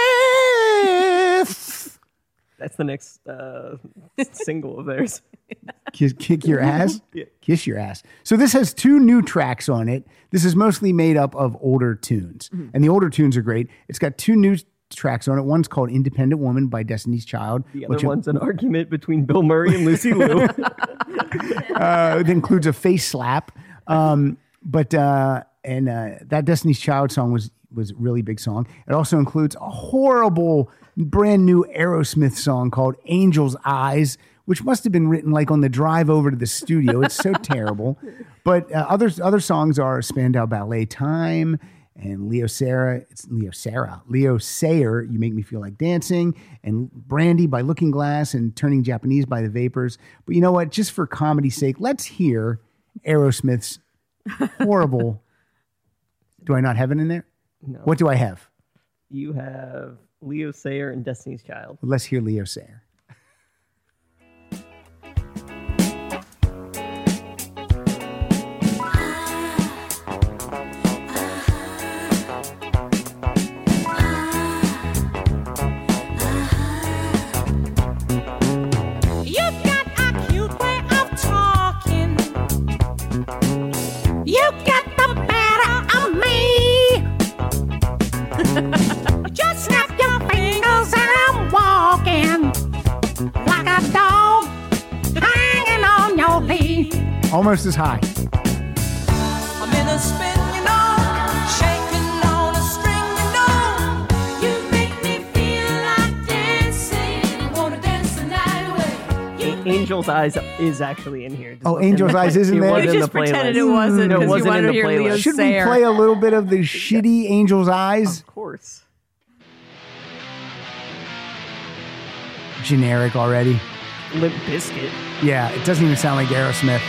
ass. That's the next uh, single of theirs. Kiss, kick your ass? Yeah. Kiss your ass. So this has two new tracks on it. This is mostly made up of older tunes. Mm-hmm. And the older tunes are great. It's got two new tracks on it. One's called Independent Woman by Destiny's Child. The other one's an argument between Bill Murray and Lucy Liu. uh, it includes a face slap. Um, but uh, and uh, that Destiny's Child song was was a really big song. It also includes a horrible brand new Aerosmith song called Angel's Eyes, which must have been written like on the drive over to the studio. It's so terrible. But uh, other other songs are Spandau Ballet Time and Leo Sarah. It's Leo Sarah. Leo Sayer, You Make Me Feel Like Dancing, and Brandy by Looking Glass, and Turning Japanese by The Vapors. But you know what? Just for comedy's sake, let's hear Aerosmith's horrible. Do I not have it in there? No. What do I have? You have Leo Sayer and Destiny's Child. Let's hear Leo Sayer. You've got a cute way of talking. You get the better of me. You just snap your fingers and I'm walking like a dog hanging on your lead. Almost as high. I'm in a spin, you know, shaking on a string, you know. You make me feel like dancing. Wanna dance the night away. A- Angel's Eyes is actually in here. It Oh, wasn't Angel's in the Eyes play- isn't it there? wasn't You in just the playlist. pretended it wasn't No, it 'cause you wasn't wanted in to the hear Leo playlist. Should we Sayer. play a little bit of the shitty Angel's Eyes? Of course. Generic already. Limp Bizkit. Yeah, it doesn't even sound like Aerosmith.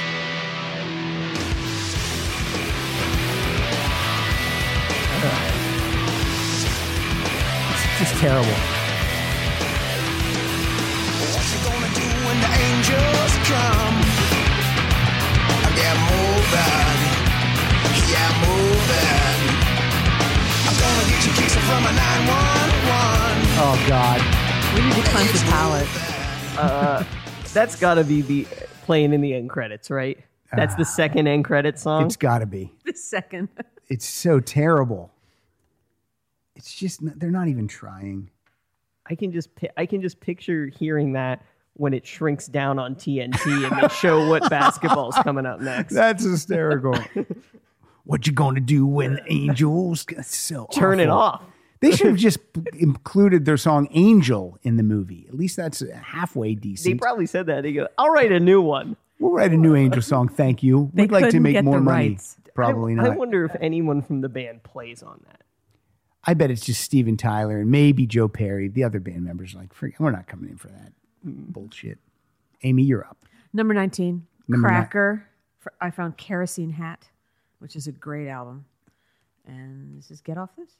It's just terrible. What you gonna do when the angels come? Yeah, moving. Yeah, moving. I'm gonna get you kicks from a nine one one. Oh, God. We need to cleanse the palate. Uh, that's got to be the playing in the end credits, right? That's the second end credit song. It's got to be. The second. It's so terrible. It's just, not, they're not even trying. I can just pi- I can just picture hearing that when it shrinks down on T N T and they show what basketball's coming up next. That's hysterical. What you gonna do when angels? It's so Turn it awful. off. They should have just included their song "Angel" in the movie. At least that's halfway They decent. probably said that. They go, "I'll write a new one." We'll write a new Angel song. Thank you. They We'd like to couldn't make get more the money. rights. Probably I, not. I wonder if anyone from the band plays on that. I bet it's just Steven Tyler and maybe Joe Perry. The other band members are like, "Forget- we're not coming in for that bullshit." Amy, you're up. Number nineteen, Number ni- Cracker. For- I found Kerosene Hat, which is a great album. And this is Get Off This.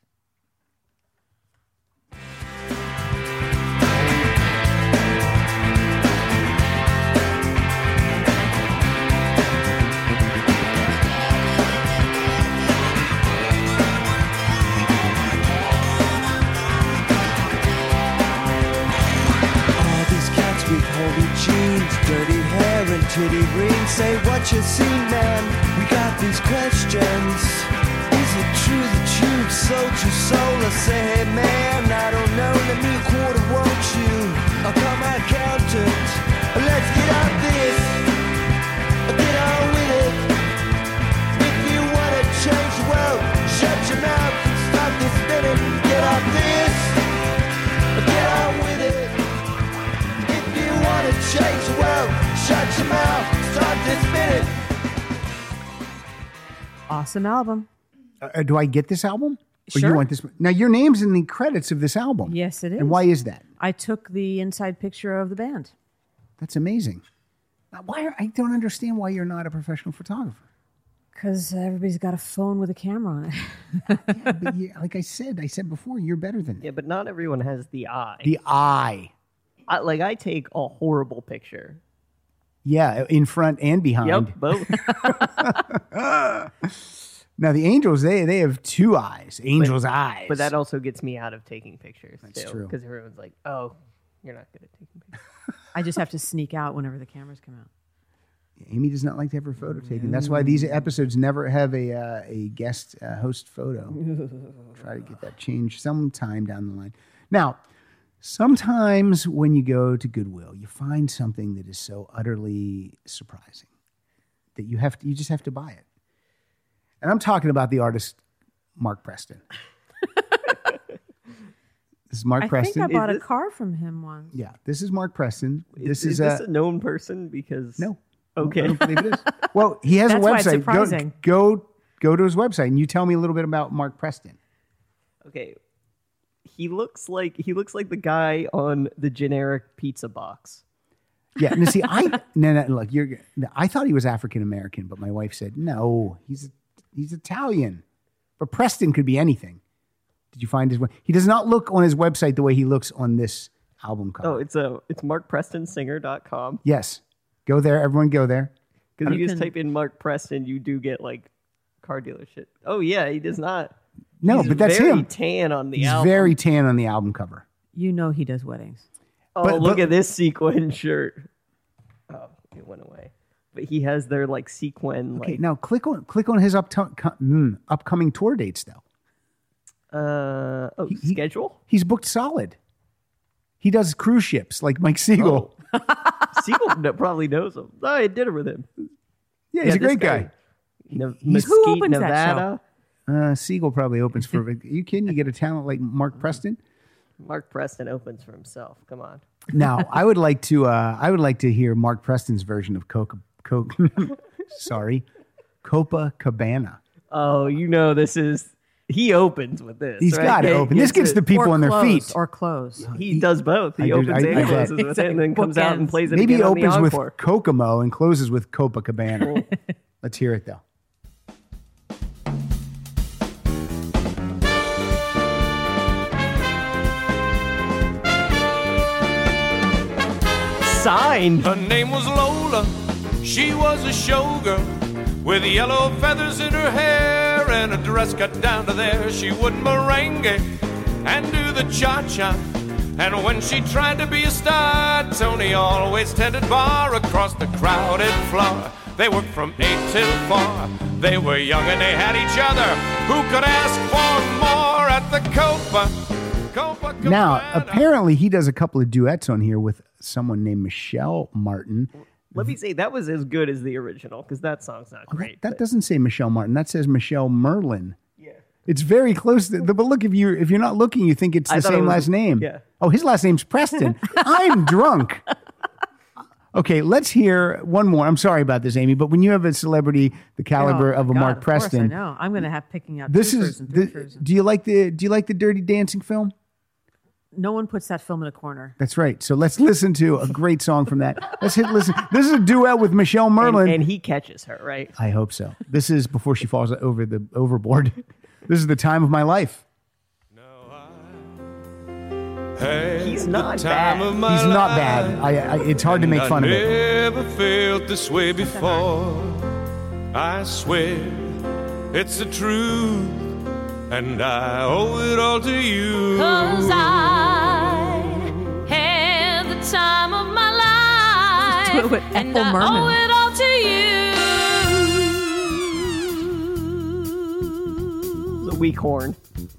All these cats with holy jeans, dirty hair and titty rings. Say what you see, man. We got these questions. Is it true that you've sold your soul? I say, hey man, I don't know. Let me a quarter, won't you? I'll call my accountant. Let's get on this. Get on with it. If you wanna change the world, shut your mouth and stop this spinning. Get off this. Get on with it. If you wanna change the world, shut your mouth, start this minute. Awesome album. Uh, do I get this album? Or Sure. you want this? Now, your name's in the credits of this album. Yes, it is. And why is that? I took the inside picture of the band. That's amazing. Now, why are, I don't understand why you're not a professional photographer. Because everybody's got a phone with a camera on it. Yeah, but you, like I said, I said before, you're better than Yeah, but not everyone has the eye. the eye. I, like I take a horrible picture. Yeah, in front and behind. Yep, both. Now the angels, they they have two eyes. Angels' but, eyes. But that also gets me out of taking pictures. That's true. Because everyone's like, "Oh, you're not good at taking pictures." I just have to sneak out whenever the cameras come out. Amy does not like to have her photo taken. That's why these episodes never have a uh, a guest uh, host photo. Try to get that changed sometime down the line. Now, sometimes when you go to Goodwill, you find something that is so utterly surprising that you have to, you just have to buy it. And I'm talking about the artist Mark Preston. This is Mark I Preston. think I bought Is a this- car from him once. Yeah, this is Mark Preston. This is, is, is this uh, a known person? Because no. Okay. I don't believe it is. Well, he has That's a why it's website. surprising. Go, go go to his website and you tell me a little bit about Mark Preston. Okay. He looks like he looks like the guy on the generic pizza box. Yeah, now see, I no, no, look, you're. I thought he was African American, but my wife said no, he's he's Italian. But Preston could be anything. Did you find his? He does not look on his website the way he looks on this album cover. Oh, it's a it's mark preston singer dot com. Yes, go there. Everyone, go there. Because You you just can- type in Mark Preston, you do get like car dealership. Oh yeah, he does not. No, He's but that's very him. tan on the He's album. very tan on the album cover. You know he does weddings. Oh, but- look but- at this sequin shirt. Oh, it went away. But he has their like sequin Okay, like now click on click on his up mm, upcoming tour dates though. uh oh, He- he- schedule. He's booked solid. He does cruise ships like Mike Siegel. Siegel kn- probably knows him. Oh, I did it with him. Yeah, he's a this great guy. Ne- He's- Mesquite, Who opens that Nevada. Uh, Siegel probably opens for. Are you kidding? You get a talent like Mark Preston. Mark Preston opens for himself. Come on. Now, I would like to. Uh, I would like to hear Mark Preston's version of Coca. Coke. Sorry, Copacabana. Oh, you know this is. He opens with this. He's right? got to Yeah, open. This gets it- the people or on their close, feet. Or close. He does both. He I do- opens I- and I bet. closes with it, and then comes out and Bookends. plays it Maybe he again on the opens with encore. Kokomo and closes with Copacabana. Let's hear it though. Signed. Her name was Lola. She was a showgirl with yellow feathers in her hair and a dress cut down to there. She would merengue and do the cha-cha. And when she tried to be a star, Tony always tended bar across the crowded floor. They worked from eight till four. They were young and they had each other. Who could ask for more at the Copa? Copa Now, apparently, he does a couple of duets on here with someone named Michelle Martin. Let me say that was as good as the original because that song's not Oh, great. that, that doesn't say Michelle Martin. That says Michelle Merlin. Yeah, it's very close. To, but look, if you if you're not looking, you think it's I the thought it same was- last name. yeah. Oh, his last name's Preston. I'm drunk. Okay, let's hear one more. I'm sorry about this, Amy, but when you have a celebrity the caliber Oh, of a God, Mark of course Preston, I know. I'm going to have picking out this twofers is. and The, threefers. do you like the Do you like the Dirty Dancing film? No one puts that film in a corner. That's right. So let's listen to a great song from that. Let's hit listen. This is a duet with Michelle And, Merlin. and he catches her, right? I hope so. This is before she falls over the overboard. This is the time of my life. He's not the time bad. of my He's not life. bad. I, I, it's hard to make And fun I of it. never felt this way before. I swear it's the truth, and I owe it all to you. Cause I had the time of my life. Do it with and Ethel I Merman. owe it all to you. The weak horn.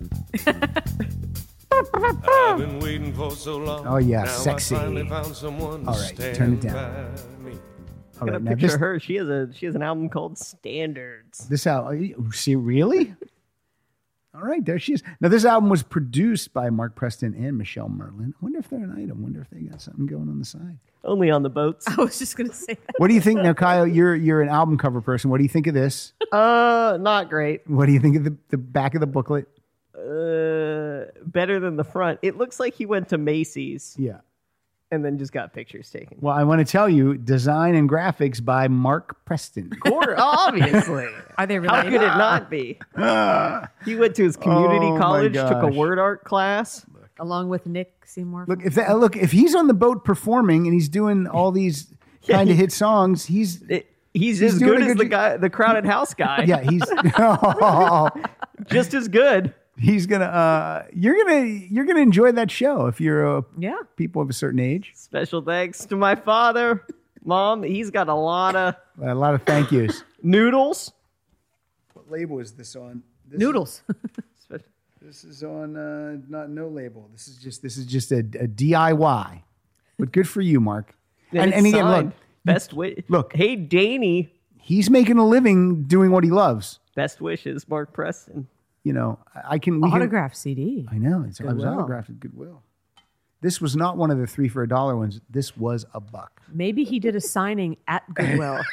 I've been waiting for so long. Oh, yeah, now sexy. I finally found someone All to right, stand turn it down. by me. All Gotta right, now picture this, her. She has a she has an album called Standards. this album. See, really? All right, there she is. Now, this album was produced by Mark Preston and Michelle Merlin. I wonder if they're an item. I wonder if they got something going on the side. Only on the boats. I was just going to say that. What do you think now, Kyle? You're you're an album cover person. What do you think of this? Uh, not great. What do you think of the, the back of the booklet? Uh, better than the front. It looks like he went to Macy's Yeah. and then just got pictures taken. Well, I want to tell you, design and graphics by Mark Preston. Or obviously. Are they How related? could it not be? He went to his community Oh, my college, took a gosh. word art class. Along with Nick Seymour. Look, if that, look, if he's on the boat performing and he's doing all these kind of hit songs, he's It, He's, He's as doing good a as good the jo- guy, the crowded house guy. Yeah, he's just as good. he's gonna. Uh, you're gonna you're gonna enjoy that show if you're uh, Yeah. people of a certain age. Special thanks to my father, mom. He's got a lot of A lot of thank yous. noodles. What label is this on? This Noodles. Spe- This is on uh, not no label. This is just this is just a, a D I Y. But good for you, Mark. And, and it's again, look, signed. Best wi- look. Hey, Danny. he's making a living doing what he loves. Best wishes, Mark Preston. You know, I can we can, Autograph C D. I know it's I was Goodwill. autographed at Goodwill. This was not one of the three for a dollar ones. This was a buck. Maybe he did a signing at Goodwill.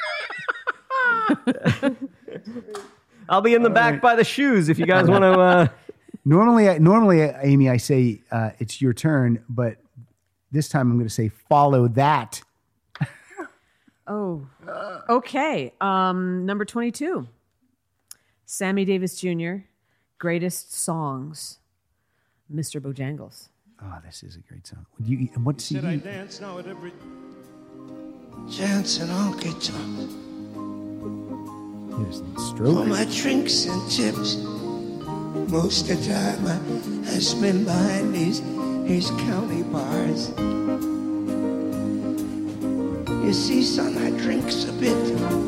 I'll be in the back by the shoes if you guys want to. Uh, Normally, I- normally, uh, Amy, I say uh, it's your turn, but this time I'm going to say follow that. Oh, okay. Um, number twenty-two. Sammy Davis Junior Greatest songs. Mister Bojangles. Oh, this is a great song. Do you, and what C Said I D? dance now at every chance and honky tonk. Here's For Stroke. my drinks and chips. Most of the time I, I spend behind these, these county bars. You see, son, I drinks a bit.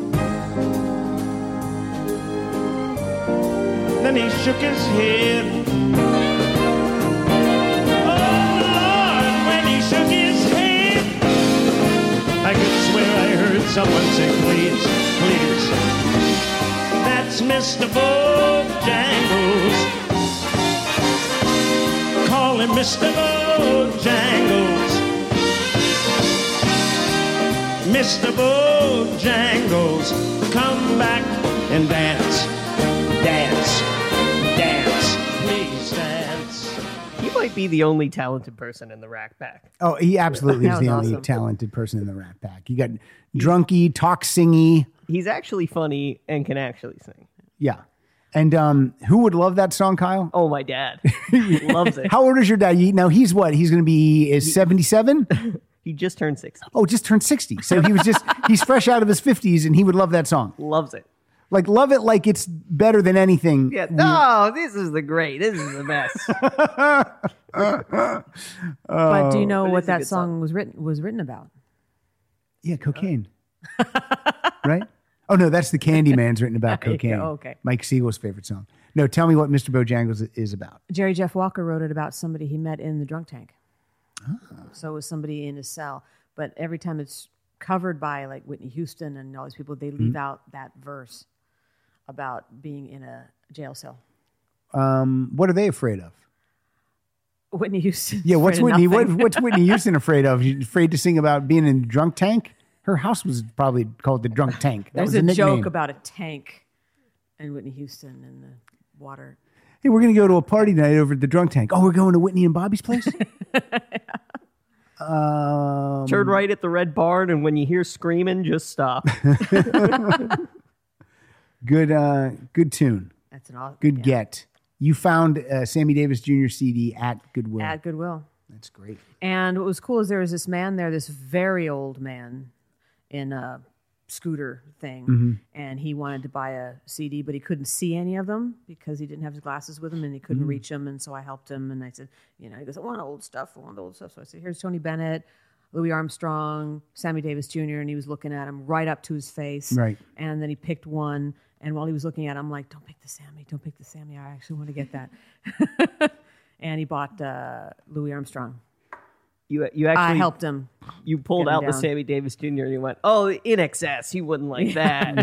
Then he shook his head. Oh, Lord, when he shook his head, I could swear I heard someone say, please, please. That's Mister Bojangles. Call him Mister Bojangles. Mister Bojangles, come back and dance, dance, dance, please dance. he might be the only talented person in the Rack Pack. Oh, he absolutely That is the was only awesome. talented person in the Rat Pack. You got drunky, talk singy. He's actually funny and can actually sing. Yeah. And um, who would love that song, Kyle? Oh, my dad. He loves it. How old is your dad? You- Now he's what? He's going to be is seventy-seven? He just turned sixty. Oh, just turned sixty. So he was just he's fresh out of his fifties, and he would love that song. Loves it. Like love it like it's better than anything. Yeah. No, this is the great. This is the best. But do you know But what it's a that good song, song. was written was written about? Yeah, cocaine. Right? Oh no, that's the Candyman's written about There you go. cocaine. Okay. Mike Siegel's favorite song. No, tell me what Mister Bojangles is about. Jerry Jeff Walker wrote it about somebody he met in the drunk tank. Ah. So it was somebody in his cell. But every time it's covered by like Whitney Houston and all these people, they leave Mhm. out that verse about being in a jail cell. Um, what are they afraid of? Whitney Houston. Yeah, what's afraid of Whitney? What, nothing. what's Whitney Houston afraid of? You afraid to sing about being in a drunk tank? Her house was probably called the Drunk Tank. That There's was a a nickname. joke about a tank and Whitney Houston and the water. Hey, we're gonna go to a party tonight over at the Drunk Tank. Oh, we're going to Whitney and Bobby's place. um, Turn right at the red barn, and when you hear screaming, just stop. Good, uh, good tune. That's an awesome. Good get. You found uh, Sammy Davis Junior C D at Goodwill. At Goodwill. That's great. And what was cool is there was this man there, this very old man in a scooter thing. Mhm. And he wanted to buy a C D, but he couldn't see any of them because he didn't have his glasses with him and he couldn't Mm. reach them. And so I helped him. And I said, you know, he goes, I want old stuff. I want the old stuff. So I said, here's Tony Bennett, Louis Armstrong, Sammy Davis Junior And he was looking at him right up to his face. Right. And then he picked one. And while he was looking at it, I'm like, don't pick the Sammy. Don't pick the Sammy. I actually want to get that. And he bought uh, Louis Armstrong. You you actually I helped him. You pulled get him out the down. Sammy Davis Junior and you went, "Oh, in excess. He wouldn't like that."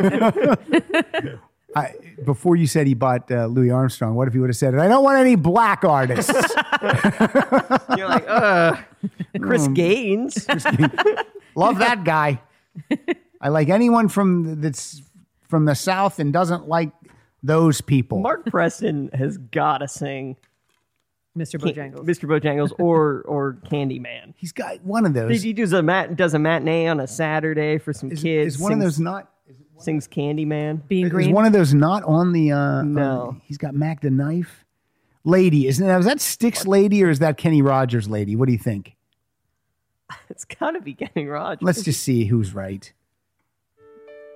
I, before you said he bought uh, Louis Armstrong, what if he would have said, I don't want any black artists? You're like, uh, Chris Um, Gaines. Chris Gaines. Love that guy. I like anyone from that's from the South and doesn't like those people. Mark Preston has got to sing Mister Can- Bojangles. Mister Bojangles or or Candyman. He's got one of those. He, he does a mat does a matinee on a Saturday for some Is, kids. is one of sings- those not? sings Candyman. Being Is green. one of those not on the? Uh, No. on- he's got Mac the Knife. Lady, isn't that? Is that Styx Lady or is that Kenny Rogers Lady? What do you think? It's got to be Kenny Rogers. Let's just see who's right.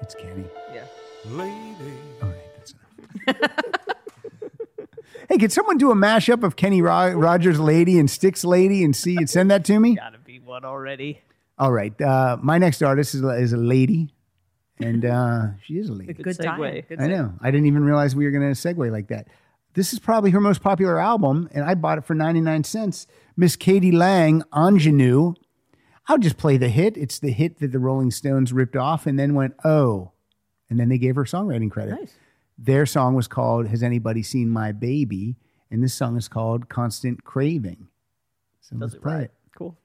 It's Kenny. Yeah. Lady. All right, that's enough. Hey, could someone do a mashup of Kenny Ro- Rogers' Lady and Styx Lady and see and send that to me? Gotta be one already. All right. Uh, my next artist is, is a lady, and uh, she is a lady. Good, Good time. segue. Good I know. I didn't even realize we were going to segue like that. This is probably her most popular album, and I bought it for ninety-nine cents. Miss Katie Lang, Ingenue. I'll just play the hit. It's the hit that the Rolling Stones ripped off and then went, oh. And then they gave her songwriting credit. Nice. Their song was called Has Anybody Seen My Baby? And this song is called Constant Craving. So Does let's it play right. it. Cool.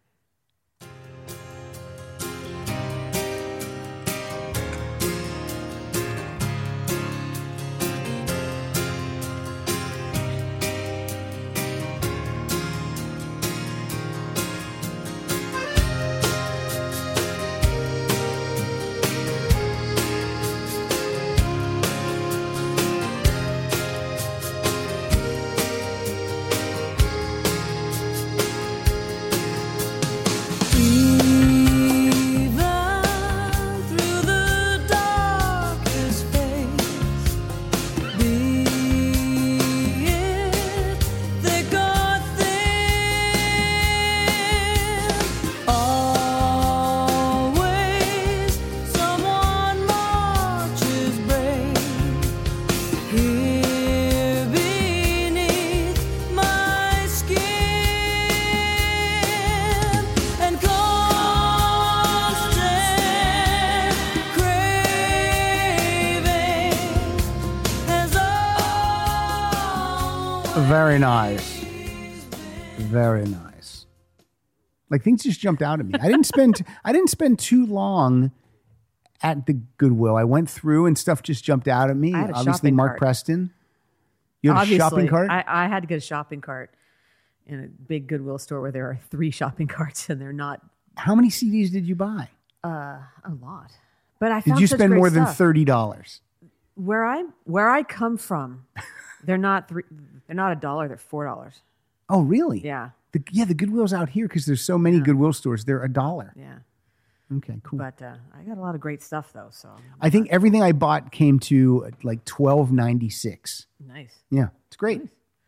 Very nice. Very nice. Like things just jumped out at me. I didn't spend I didn't spend too long at the Goodwill. I went through and stuff just jumped out at me. I had a Obviously, shopping Mark cart. Preston. You have Obviously, a shopping cart? I, I had to get a shopping cart in a big Goodwill store where there are three shopping carts and they're not How many C Ds did you buy? uh, a lot. But I Did found you such spend great more than stuff. thirty dollars? Where I where I come from, they're not three. They're not a dollar. They're four dollars. Oh, really? Yeah, The, yeah, the Goodwill's out here because there's so many Goodwill stores. They're a dollar. yeah. Okay, cool. But uh, I got a lot of great stuff though. So I think everything I bought came to uh, like twelve ninety six. nice. Yeah, it's great.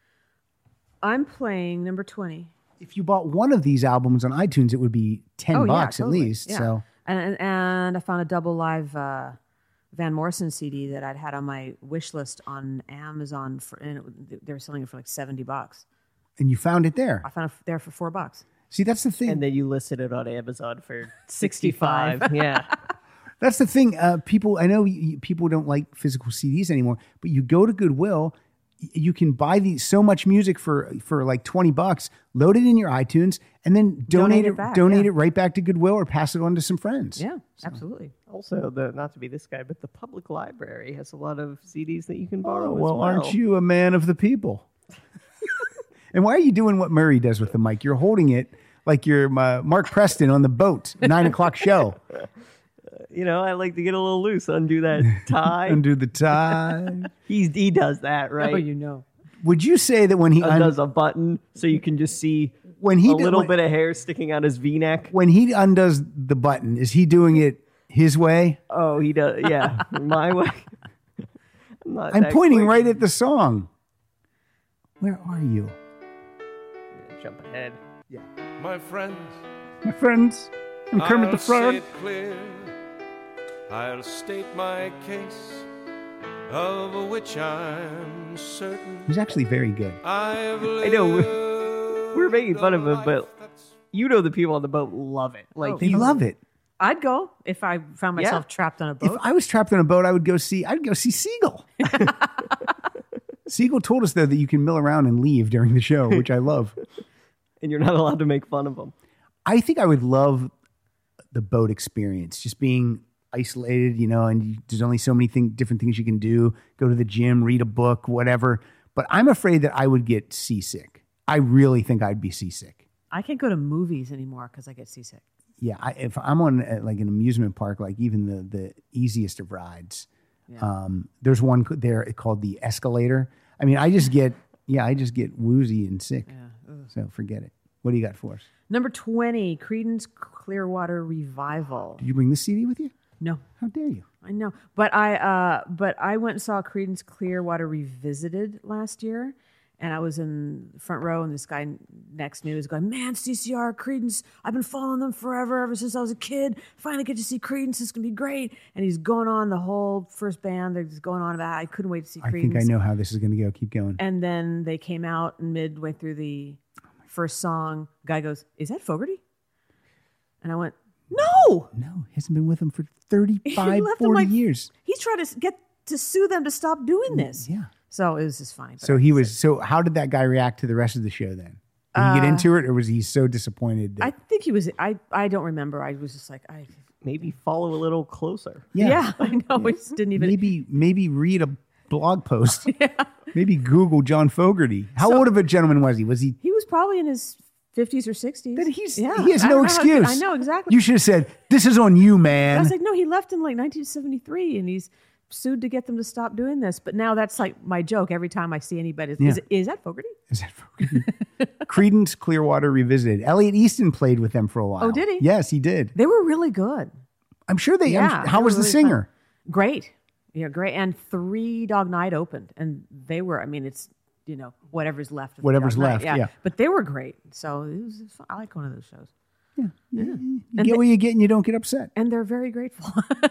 I'm playing number twenty. If you bought one of these albums on iTunes, it would be ten Oh, yeah, bucks totally. at least. Yeah. So And, and and I found a double live uh, Van Morrison C D that I'd had on my wish list on Amazon for, and it, they were selling it for like seventy bucks. and you found it there. I found it there for four bucks. See, that's the thing. And then you listed it on Amazon for sixty-five. Yeah. That's the thing. Uh, people, I know you, people don't like physical C Ds anymore, but you go to Goodwill, y- you can buy these so much music for for like twenty bucks, load it in your iTunes, and then donate, Donate it, it back, donate yeah. it right back to Goodwill or pass it on to some friends. Yeah, absolutely. Also, the not to be this guy, but the public library has a lot of C Ds that you can borrow. Oh, as well, well, aren't you a man of the people? And why are you doing what Murray does with the mic? You're holding it like you're uh, Mark Preston on the boat, nine o'clock show. You know, I like to get a little loose, undo that tie. Undo the tie. He's he does that, right? Oh, you know. Would you say that when he un- Undoes a button so you can just see when he a do- little when- bit of hair sticking out his V-neck? when he undoes the button, is he doing it his way? Oh, he does. Yeah, my way. I'm, not I'm that pointing quick. right at the song. Where are you? Jump ahead. Yeah. My friends, My friends, I'm Kermit the I'll say Frog. it clear. I'll state my case, of which I'm certain. He's actually very good. I've I know we're, we're making fun of him, but you know the people on the boat love it. Like They love it. I'd go if I found Yeah. myself trapped on a If boat. I was trapped on a boat, I would go see. I'd go see Siegel. Siegel told us though that you can mill around and leave during the show, which I love. and you're not allowed to make fun of them. I think I would love the boat experience, just being isolated, you know, and you, there's only so many thing, different things you can do. Go to the gym, read a book, whatever. But I'm afraid that I would get seasick. I really think I'd be seasick. I can't go to movies anymore because I get seasick. Yeah, I, if I'm on uh, like an amusement park, like even the the easiest of rides, Yeah. um, there's one c- there called the Escalator. I mean, I just get yeah, I just get woozy and sick. Yeah. Ugh. So forget it. What do you got for us? Number twenty, Creedence Clearwater Revival. Did you bring this C D with you? No. How dare you? I know, but I uh, but I went and saw Creedence Clearwater Revisited last year, and I was in the front row, and this guy next to me was going, "Man, C C R, Creedence, I've been following them forever, ever since I was a kid. Finally get to see Creedence, it's gonna be great." And he's going on the whole first band. They're just going on about. I couldn't wait to see I Creedence. think I know how this is going to go. Keep going. And then they came out midway through the first song. Guy goes, "Is that Fogerty?" And I went, "No, no, he hasn't been with them for thirty-five, He left them, forty like, years. He's trying to s- get to sue them to stop doing this." Yeah. So it was just funny. So he was. So how did that guy react to the rest of the show then? Did he get Uh, into it, or was he so disappointed? That, I think he was. I I don't remember. I was just like, I maybe follow a little closer. Yeah. yeah, I know. We just didn't even. maybe maybe read a blog post. Maybe Google John Fogerty. How old of a gentleman was he? Was he? He was probably in his fifties or sixties. Then he's yeah. he has I no don't know how- excuse. I know exactly. You should have said, "This is on you, I man." was like, no, he left in like nineteen seventy-three, and he's sued to get them to stop doing this. But now that's like my joke every time I see anybody. Is, Yeah. is, is that Fogerty? Is that Fogerty? Creedence Clearwater Revisited. Elliot Easton played with them for a while. Oh, did he? Yes, he did. They were really good. I'm sure they. Yeah. I'm- how they was were the really singer? fun. Great. Yeah, great. And Three Dog Night opened, and they were. I mean, it's you know whatever's left. Of Three Whatever's Dog Night, left, yeah. But they were great. So it was. Fun. I like one of those shows. Yeah. Yeah. You And get they- what you get, and you don't get upset. And they're very grateful.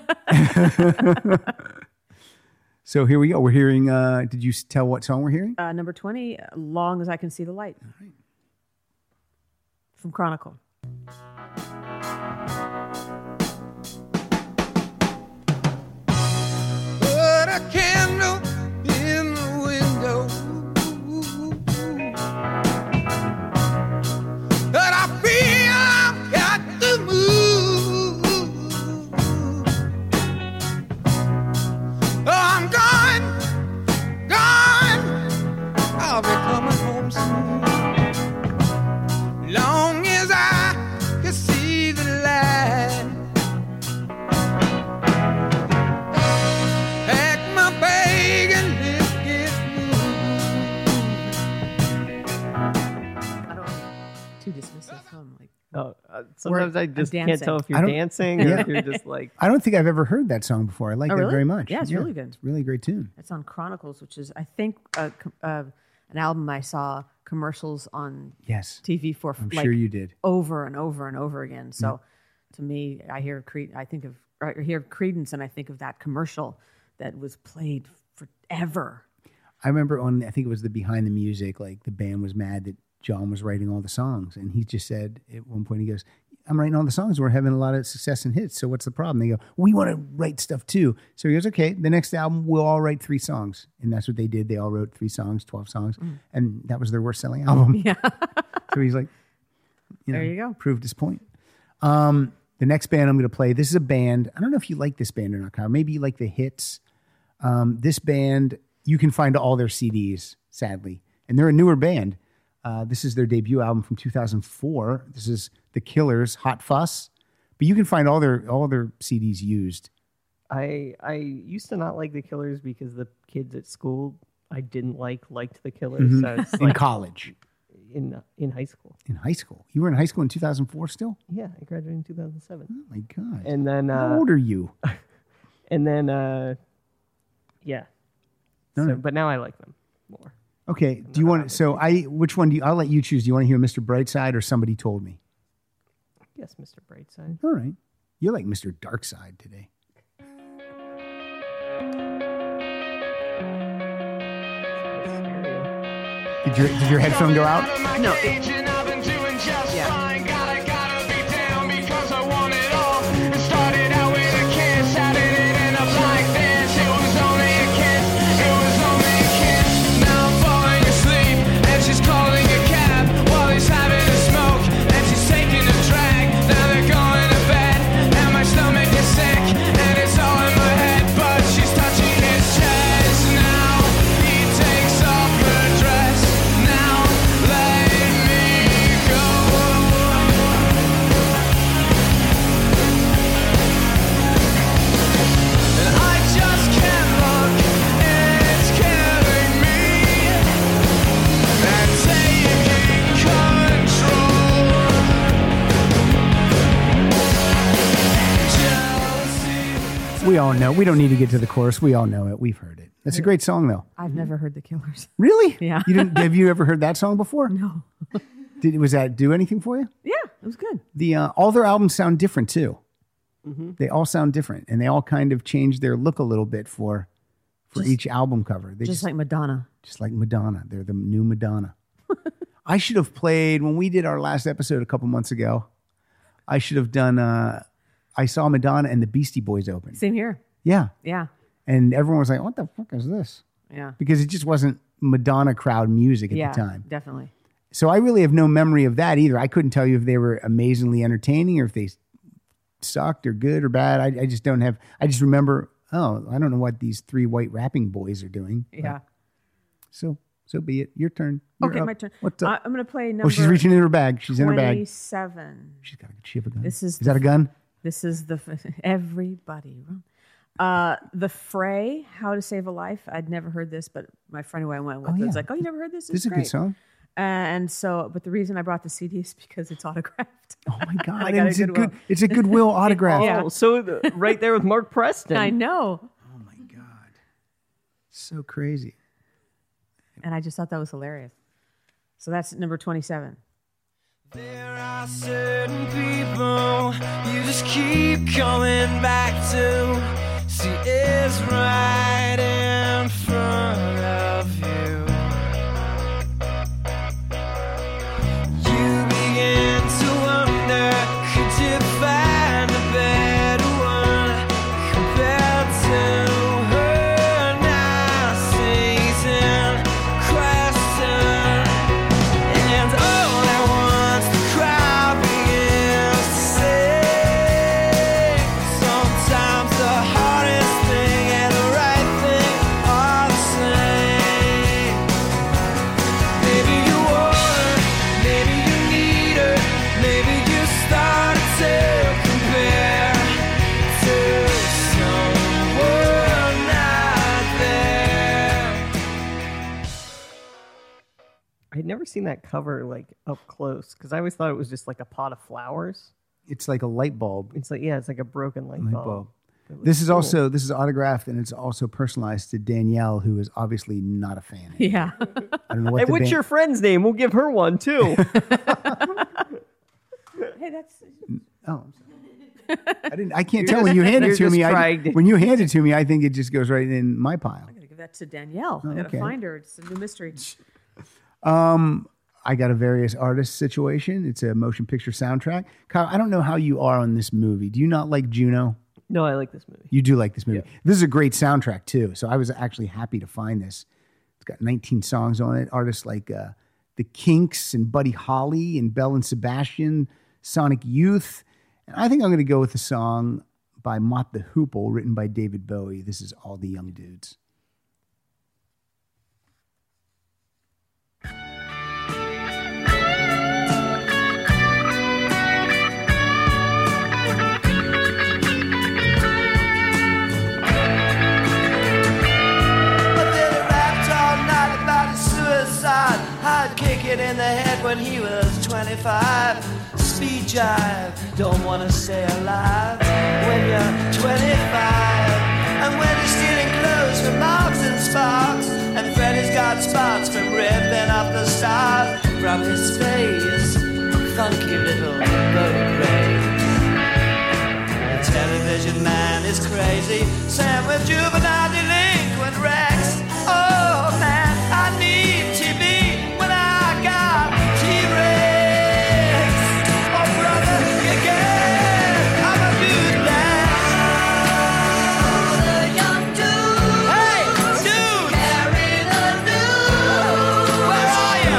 So here we go. We're hearing. Uh, did you s- tell what song we're hearing? uh, number twenty, Long as I Can See the Light. From Chronicle. Put a candle in the window. But I feel I've got to move. Oh, I'm gone, gone. I'll be coming home soon. Long as I can see the light. Pack my bag and let's get I don't too dismissive. So I'm like, Oh, uh, sometimes I I'm just can't dancing. tell if I you're don't- dancing or Yeah. if you're just like. I don't think I've ever heard that song before. I like Oh, that really? very much. Yeah, it's really good. It's a really great tune. it's on Chronicles, which is I think a, com- uh, an album I saw commercials on Yes. T V for I'm like sure you did. over and over and over again. So to me, I hear Cre- I think of or I hear Creedence, and I think of that commercial that was played forever. I remember on, I think it was the Behind the Music, like the band was mad that John was writing all the songs. And he just said at one point, he goes, I'm writing all the songs. We're having a lot of success and hits. So what's the problem? They go, we want to write stuff too. So he goes, okay, the next album, we'll all write three songs. And that's what they did. They all wrote three songs, twelve songs. And that was their worst selling album. Yeah. So he's like, you know, There you go. proved his point. Um, the next band I'm going to play, this is a band. I don't know if you like this band or not, Kyle. Maybe you like the hits. Um, this band, you can find all their C Ds, sadly. And they're a newer band. Uh, this is their debut album from two thousand four. This is The Killers, Hot Fuss. But you can find all their all their C Ds used. I I used to not like the Killers because the kids at school I didn't like liked the Killers. Mhm. So it's In like college. in in high school. In high school. You were in high school in two thousand four still? Yeah, I graduated in two thousand seven. Oh my God. And then uh, How old are you? And then uh, yeah. No, So, no. but now I like them more. Okay. Do you want to, so I, which one do you, I'll let you choose. Do you want to hear Mister Brightside or Somebody Told Me? Yes, Mister Brightside. All right. You're like Mister Darkside today. Did your, did your headphone go out? No. Now let me go. We all know. We don't need to get to the chorus. We all know it. We've heard it. That's a great song, though. I've never heard the Killers. Really? Yeah. You didn't? Have you ever heard that song before? No. Did was that do anything for you? Yeah, it was good. The uh, all their albums sound different too. Mm-hmm. They all sound different, and they all kind of change their look a little bit for for Just- each album cover. They Just, like Madonna. just like Madonna. They're the new Madonna. I should have played when we did our last episode a couple months ago. I should have done. Uh, I saw Madonna and the Beastie Boys open. Same here. Yeah, Yeah. and everyone was like, "What the fuck is this?" Yeah. Because it just wasn't Madonna crowd music at yeah, the time. definitely. So I really have no memory of that either. I couldn't tell you if they were amazingly entertaining or if they sucked or good or bad. I, I just don't have. I just remember. Oh, I don't know what these three white rapping boys are doing. but Yeah. So so be it. Your turn. You're Okay, up. my turn. What's up? Uh, I'm going to play number Oh, she's reaching in her bag. She's in her bag. twenty-seven. She's got a she have a gun. This is is that a gun? This is the everybody run. Uh, the Fray, How to Save a Life. I'd never heard this, but my friend who I went with Oh, was yeah. like, "Oh, you never heard this? This is It's a good great." song. Uh, and so, but the reason I brought the C D is because it's autographed. Oh my god! I and got a it's a Goodwill. good. It's a Goodwill autograph. Oh, Yeah. so the, right there with Mark Preston. I know, Oh my god! So crazy. and I just thought that was hilarious. So that's number twenty-seven. There are certain people you just keep coming back to. See, it's right in front of you. You begin to wonder, could you find a better one compared to her now season question? And all at once the crowd begins to sing. Sometimes the hardest thing and the right thing are the same. Maybe you want her, maybe you need her, maybe you started to compare to someone out there. I had never seen that cover like up close because I always thought it was just like a pot of flowers. It's like a light bulb. It's like yeah, it's like a broken light, Light bulb. bulb. It was This is cool. also this is autographed and it's also personalized to Danielle, who is obviously not a fan. Yeah. I don't know what. Hey, the what's band- your friend's name? We'll give her one too. Hey, that's Oh, I'm sorry. I didn't. I can't You're tell when just- you hand you're it to just me. I, dragged. when you hand it to me, I think it just goes right in my pile. I'm gonna give that to Danielle. Oh, I gotta okay. find her. It's a new mystery. Um, I got a various artist situation. It's a motion picture soundtrack. Kyle, I don't know how you are on this movie. Do you not like Juno? No, I like this movie. You do like this movie. This is a great soundtrack too. So I was actually happy to find this. It's got nineteen songs on it. Artists like uh, the Kinks and Buddy Holly and Belle and Sebastian, Sonic Youth. And I think I'm going to go with a song by Mott the Hoople, written by David Bowie. This is All the Young Dudes. But then he rapped all night about his suicide. I'd kick it in the head when he was twenty-five. Speed jive, don't wanna stay alive when you're twenty-five. And when he's stealing clothes from Marks and Sparks, and Freddy's got spots from ripping up the stars from his face. Funky little vertebrae. The television man is crazy. Sam with juvenile delinquent Rex. Oh man, I need T V when I got T-Rex. Oh brother, you get, I'm a dude now. The young dude. Hey, dude. Carry the news. Where are you?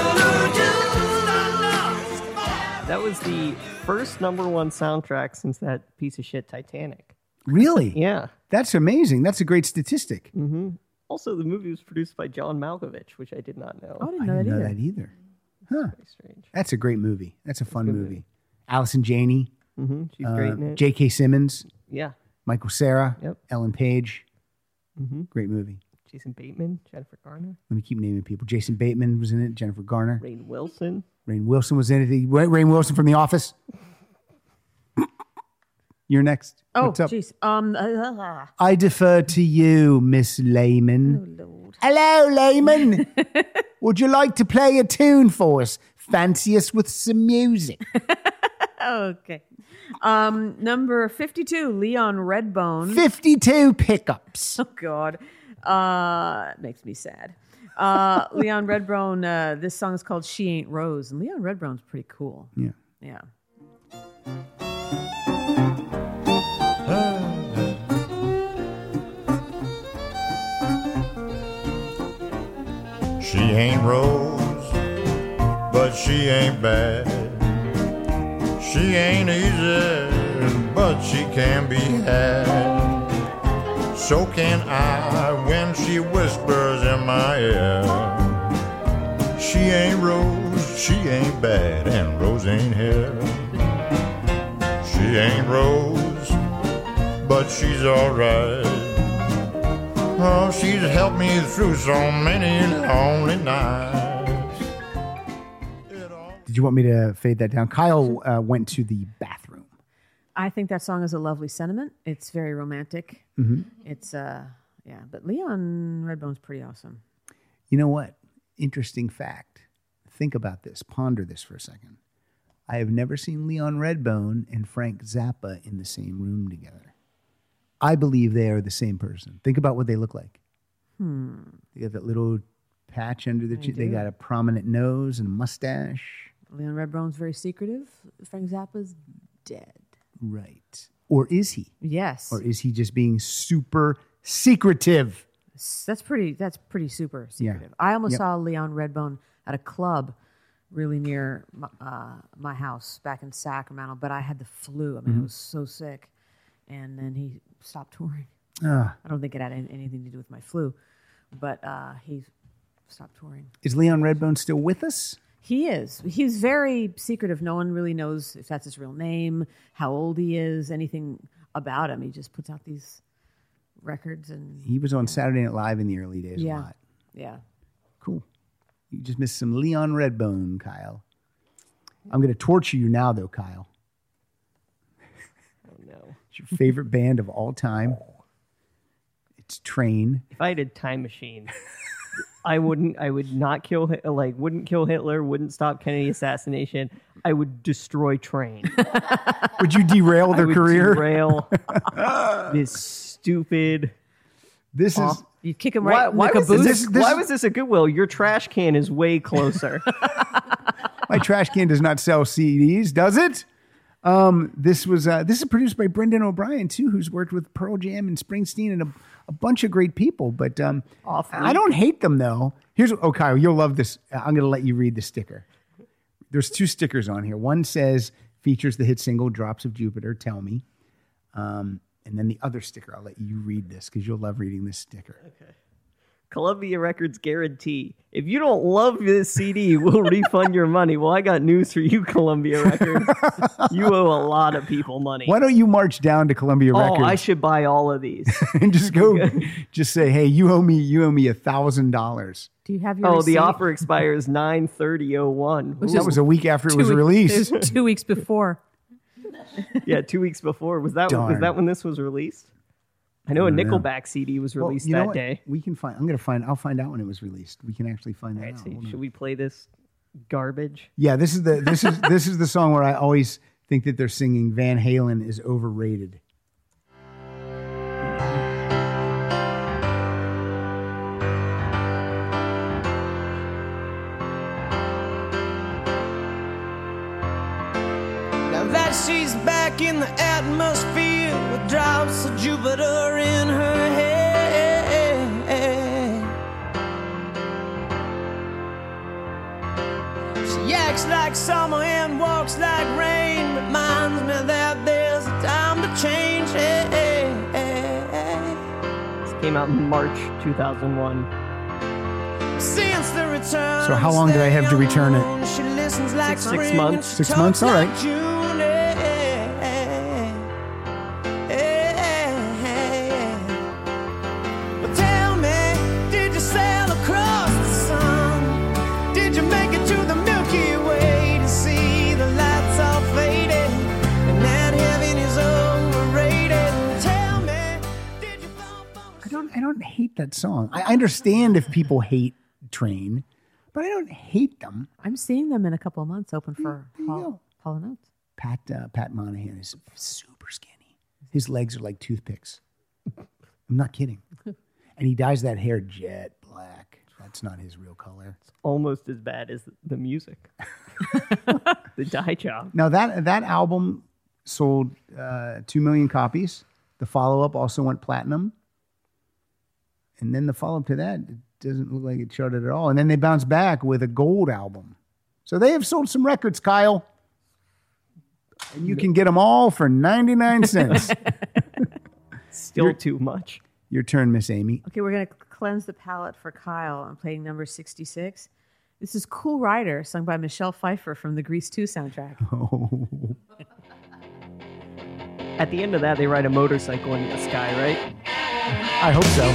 That was the first number one soundtrack since that piece of shit Titanic. Really? Yeah. That's amazing. That's a great statistic. Mm-hmm. Also, the movie was produced by John Malkovich, which I did not know. Oh, I didn't I know didn't that know either. that either. Huh. Very strange. That's a great movie. That's a fun good movie. movie. Allison Janney, Mm-hmm. She's uh, great in it. J K. Simmons, Yeah. Michael Cera, Yep. Ellen Page. Mm-hmm. Great movie. Jason Bateman, Jennifer Garner, Let me keep naming people. Jason Bateman was in it. Jennifer Garner. Rainn Wilson. Rainn Wilson was in it. He- Rainn Wilson from The Office. You're next. Oh, What's up? jeez. Um, uh, I defer to you, Miss Lehman. Oh, Lord. Hello, Lehman. Would you like to play a tune for us? Fancy us with some music. Okay. Um, number fifty-two, Leon Redbone. fifty-two pickups. Oh, God. Uh, it makes me sad. Uh, Leon Redbone, uh, this song is called She Ain't Rose. And Leon Redbone's pretty cool. Yeah. Yeah. She ain't Rose, but she ain't bad. She ain't easy, but she can be had. So can I when she whispers in my ear. She ain't Rose, she ain't bad, and Rose ain't here. She ain't Rose, but she's alright. Oh, she's helped me through so many lonely nights. Did you want me to fade that down? Kyle uh, went to the bathroom. I think that song is a lovely sentiment. It's very romantic. Mhm. It's, uh, yeah, but Leon Redbone's pretty awesome. You know what? Interesting fact. Think about this. Ponder this for a second. I have never seen Leon Redbone and Frank Zappa in the same room together. I believe they are the same person. Think about what they look like. Hmm. They got that little patch under the They chin. They do. got a prominent nose and a mustache. Leon Redbone's very secretive. Frank Zappa's dead. Right. Or is he? Yes. Or is he just being super secretive? That's pretty. That's pretty super Yeah. secretive. I almost Yep. saw Leon Redbone at a club really near my, uh, my house back in Sacramento, but I had the flu. I mean, I Mhm. was so sick, and then he stopped touring. Ah. I don't think it had any- anything to do with my flu, but uh, he stopped touring. Is Leon Redbone still with us? He is. He's very secretive. No one really knows if that's his real name, how old he is, anything about him. He just puts out these records and He was on Saturday Night Live in the early days yeah, a lot. yeah. Cool. You just missed some Leon Redbone, Kyle. I'm going to torture you now, though, Kyle. Oh, no. It's your favorite band of all time. It's Train. If I had a time machine, I wouldn't. I would not kill Hit- like wouldn't kill Hitler. Wouldn't stop Kennedy assassination. I would destroy Train. Would you derail I their would career? Derail this stupid. This is you kick him why, right in why the was caboose. this, why was this a Goodwill? Your trash can is way closer. My trash can does not sell C Ds, does it? Um, this was uh, this is produced by Brendan O'Brien too, who's worked with Pearl Jam and Springsteen and a, a bunch of great people. But um, I don't hate them though. Here's oh Kyle, you'll love this. I'm going to let you read the sticker. There's two stickers on here. One says features the hit single "Drops of Jupiter." Tell me, um, and then the other sticker. I'll let you read this because you'll love reading this sticker. Okay. Columbia Records guarantee. If you don't love this C D, we'll refund your money. Well, I got news for you, Columbia Records. You owe a lot of people money. Why don't you march down to Columbia oh, Records I should buy all of these. and just go, just say, "Hey, you owe me, you owe me a thousand dollars." Do you have your Oh, receipt? the offer expires nine thirty oh one. That was a week after it Two was weeks- released. It was two weeks before. Yeah, two weeks before. Was that was Darn. that when this was released? I know I a don't know. Nickelback C D was Well, released you know that what? day. We can find. I'm gonna find. I'll find out when it was released. We can actually find that All right, out. so Hold on. should we play this garbage? Yeah, this is the this is this is the song where I always think that they're singing Van Halen is overrated. Now that she's back in the atmosphere with drops of Jupiter in her head. She acts like summer and walks like rain. Reminds me that there's a time to change. This came out in March two thousand one. Since the return So how long did I have to return it? she listens like Six spring months. and she Six months? talks All like right. June. Well, tell me, did you sail across the sun? Did you make it to the Milky Way to see the lights all fading? And that heaven is overrated. don't hate that song. I I understand if people hate Train, but I don't hate them. I'm seeing them in a couple of months. Open for There you Paul, go. Paul and Oates. Pat uh, Pat Monahan is super skinny. His legs are like toothpicks. I'm not kidding. And he dyes that hair jet black. That's not his real color. It's almost as bad as the music. The dye job. Now that that album sold uh, two million copies. The follow up also went platinum, and then the follow up to that it doesn't look like it charted at all. And then they bounced back with a gold album. So they have sold some records, Kyle, and you can get them all for ninety nine cents. Still Your- too much. Your turn, Miss Amy. Okay, we're going to cleanse the palate for Kyle. I'm playing number sixty-six. This is Cool Rider, sung by Michelle Pfeiffer from the Grease two soundtrack. Oh. At the end of that, they ride a motorcycle in the sky, right? I hope so.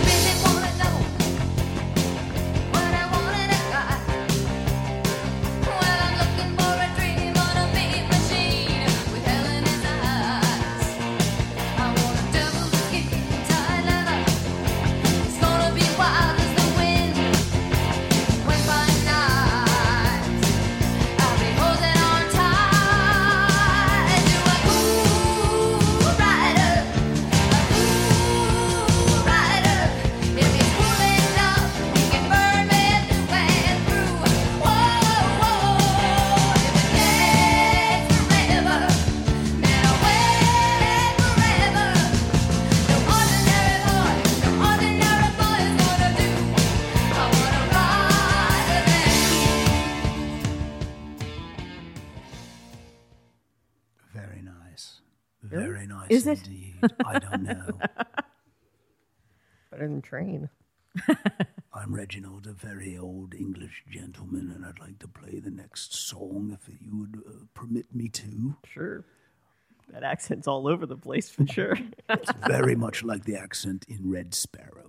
Very nice. Very nice Is it? indeed. I don't know. Better than Train. I'm Reginald, a very old English gentleman, and I'd like to play the next song if you would uh, permit me to. Sure. That accent's all over the place for sure. It's very much like the accent in Red Sparrow.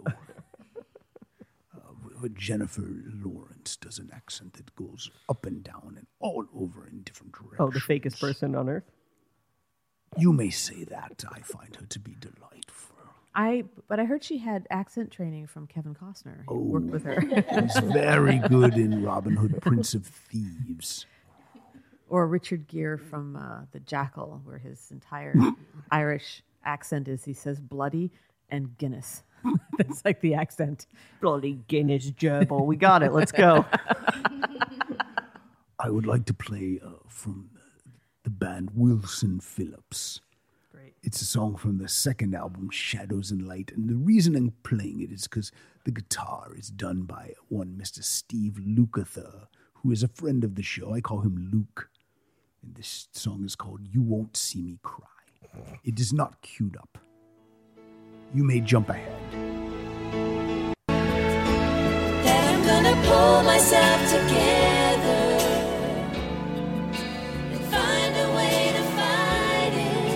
Uh, Jennifer Lawrence does an accent that goes up and down and all over in different directions. Oh, the fakest person on earth? You may say that. I find her to be delightful. I, but I heard she had accent training from Kevin Costner. He worked with her. He's very good in Robin Hood, Prince of Thieves. Or Richard Gere from uh, The Jackal, where his entire Irish accent is he says bloody and Guinness. That's like the accent. Bloody Guinness gerbil. We got it. Let's go. I would like to play uh, from the band Wilson Phillips. Great. It's a song from the second album, Shadows and Light. And the reason I'm playing it is because the guitar is done by one Mister Steve Lukather, who is a friend of the show. I call him Luke. And this song is called You Won't See Me Cry. It is not queued up. You may jump ahead. That I'm gonna pull myself together and find a way to fight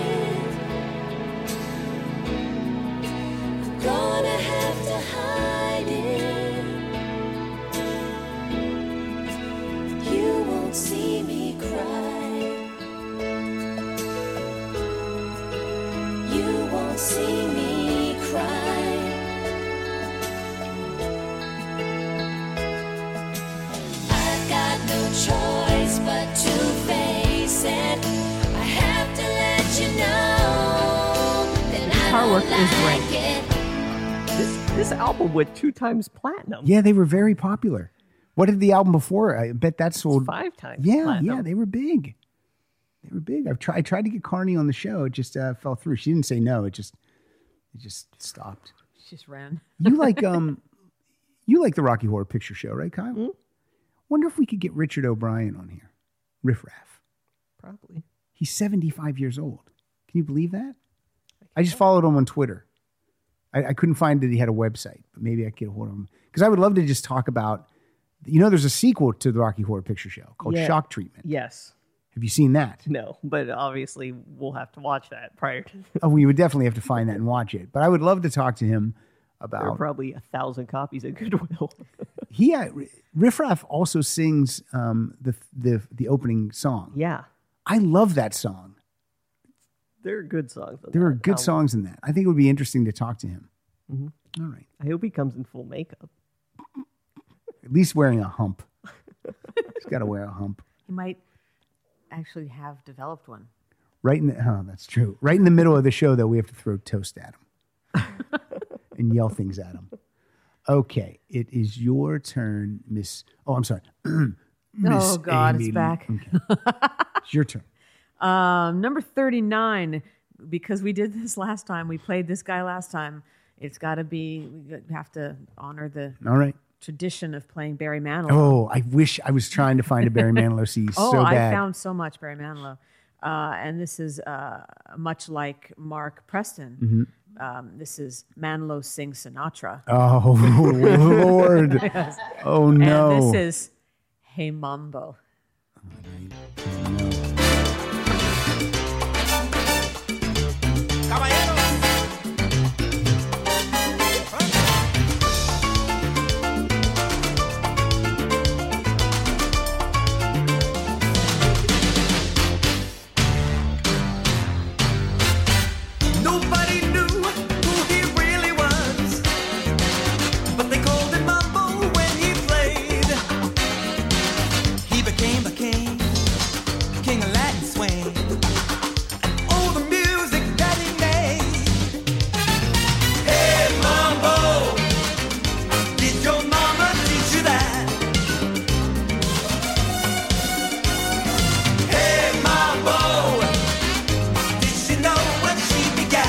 it. I'm gonna have to hide it. You won't see me cry. You won't see me cry. I've got no choice but to face it. I have to let you know that I Guitar don't work is like great. it. This this album went two times platinum. Yeah, they were very popular. What did the album before? I bet that sold Five times Yeah, platinum. yeah, they were big. They were big. I've tried. I tried to get Carney on the show. It just uh, fell through. She didn't say no. It just, it just stopped. She just ran. You like um, you like the Rocky Horror Picture Show, right, Kyle? Mm-hmm. Wonder if we could get Richard O'Brien on here. Riff Raff. Probably. He's seventy-five years old. Can you believe that? I just followed him on Twitter. I, I couldn't find that he had a website, but maybe I could get a hold of him because I would love to just talk about. You know, there's a sequel to the Rocky Horror Picture Show called Yeah. Shock Treatment. Yes. Have you seen that? No, but obviously we'll have to watch that prior to. Oh, we would definitely have to find that and watch it. But I would love to talk to him There are about. probably a thousand copies of Goodwill. He uh, Riff Raff also sings um, the the the opening song. Yeah, I love that song. there are good songs. on There are that good album. songs in that. I think it would be interesting to talk to him. Mm-hmm. All right. I hope he comes in full makeup. At least wearing a hump. He's got to wear a hump. He might actually have developed one. Right in the, oh, that's true. Right in the middle of the show, though, we have to throw toast at him and yell things at him. Okay, it is your turn, Miss. Oh, I'm sorry. Miss Oh, God, Amy. it's back. Okay. It's your turn. Um, number thirty-nine, because we did this last time, we played this guy last time. It's got to be, we have to honor the All right. tradition of playing Barry Manilow. Oh, I wish I was trying to find a Barry Manilow C D oh, so I bad. found so much Barry Manilow. Uh, and this is uh, much like Mark Preston. Mhm. Um, this is Manilow Sings Sinatra. Oh, Lord. Yes. Oh, no. And this is Hey Mambo. Nobody knew who he really was, but they called him Mambo when he played. He became a king, king of Latin swing. Oh, the music that he made. Hey, Mambo, did your mama teach you that? Hey, Mambo, did she know when she began?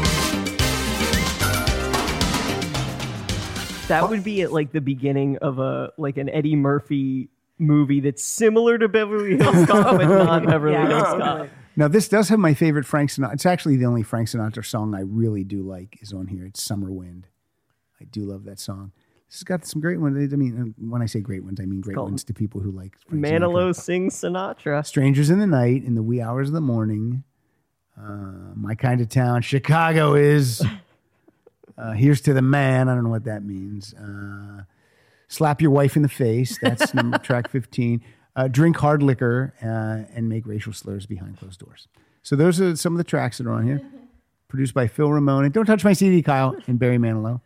That would be at like the beginning of a like an Eddie Murphy movie that's similar to Beverly Hills Cop, but not Beverly Yeah, Hills totally. Cop. Now, this does have my favorite Frank Sinatra. It's actually the only Frank Sinatra song I really do like is on here. It's Summer Wind. I do love that song. This has got some great ones. I mean, when I say great ones, I mean great called ones to people who like Frank Manilow Sinatra. sings Sinatra. Strangers in the Night, in the wee hours of the morning. Uh, My Kind of Town. Chicago is. Uh, Here's to the Man. I don't know what that means. Uh, Slap Your Wife in the Face. That's number track fifteen. Uh, drink hard liquor uh, and make racial slurs behind closed doors. So those are some of the tracks that are on here. Produced by Phil Ramone. And Don't Touch My C D, Kyle, and Barry Manilow.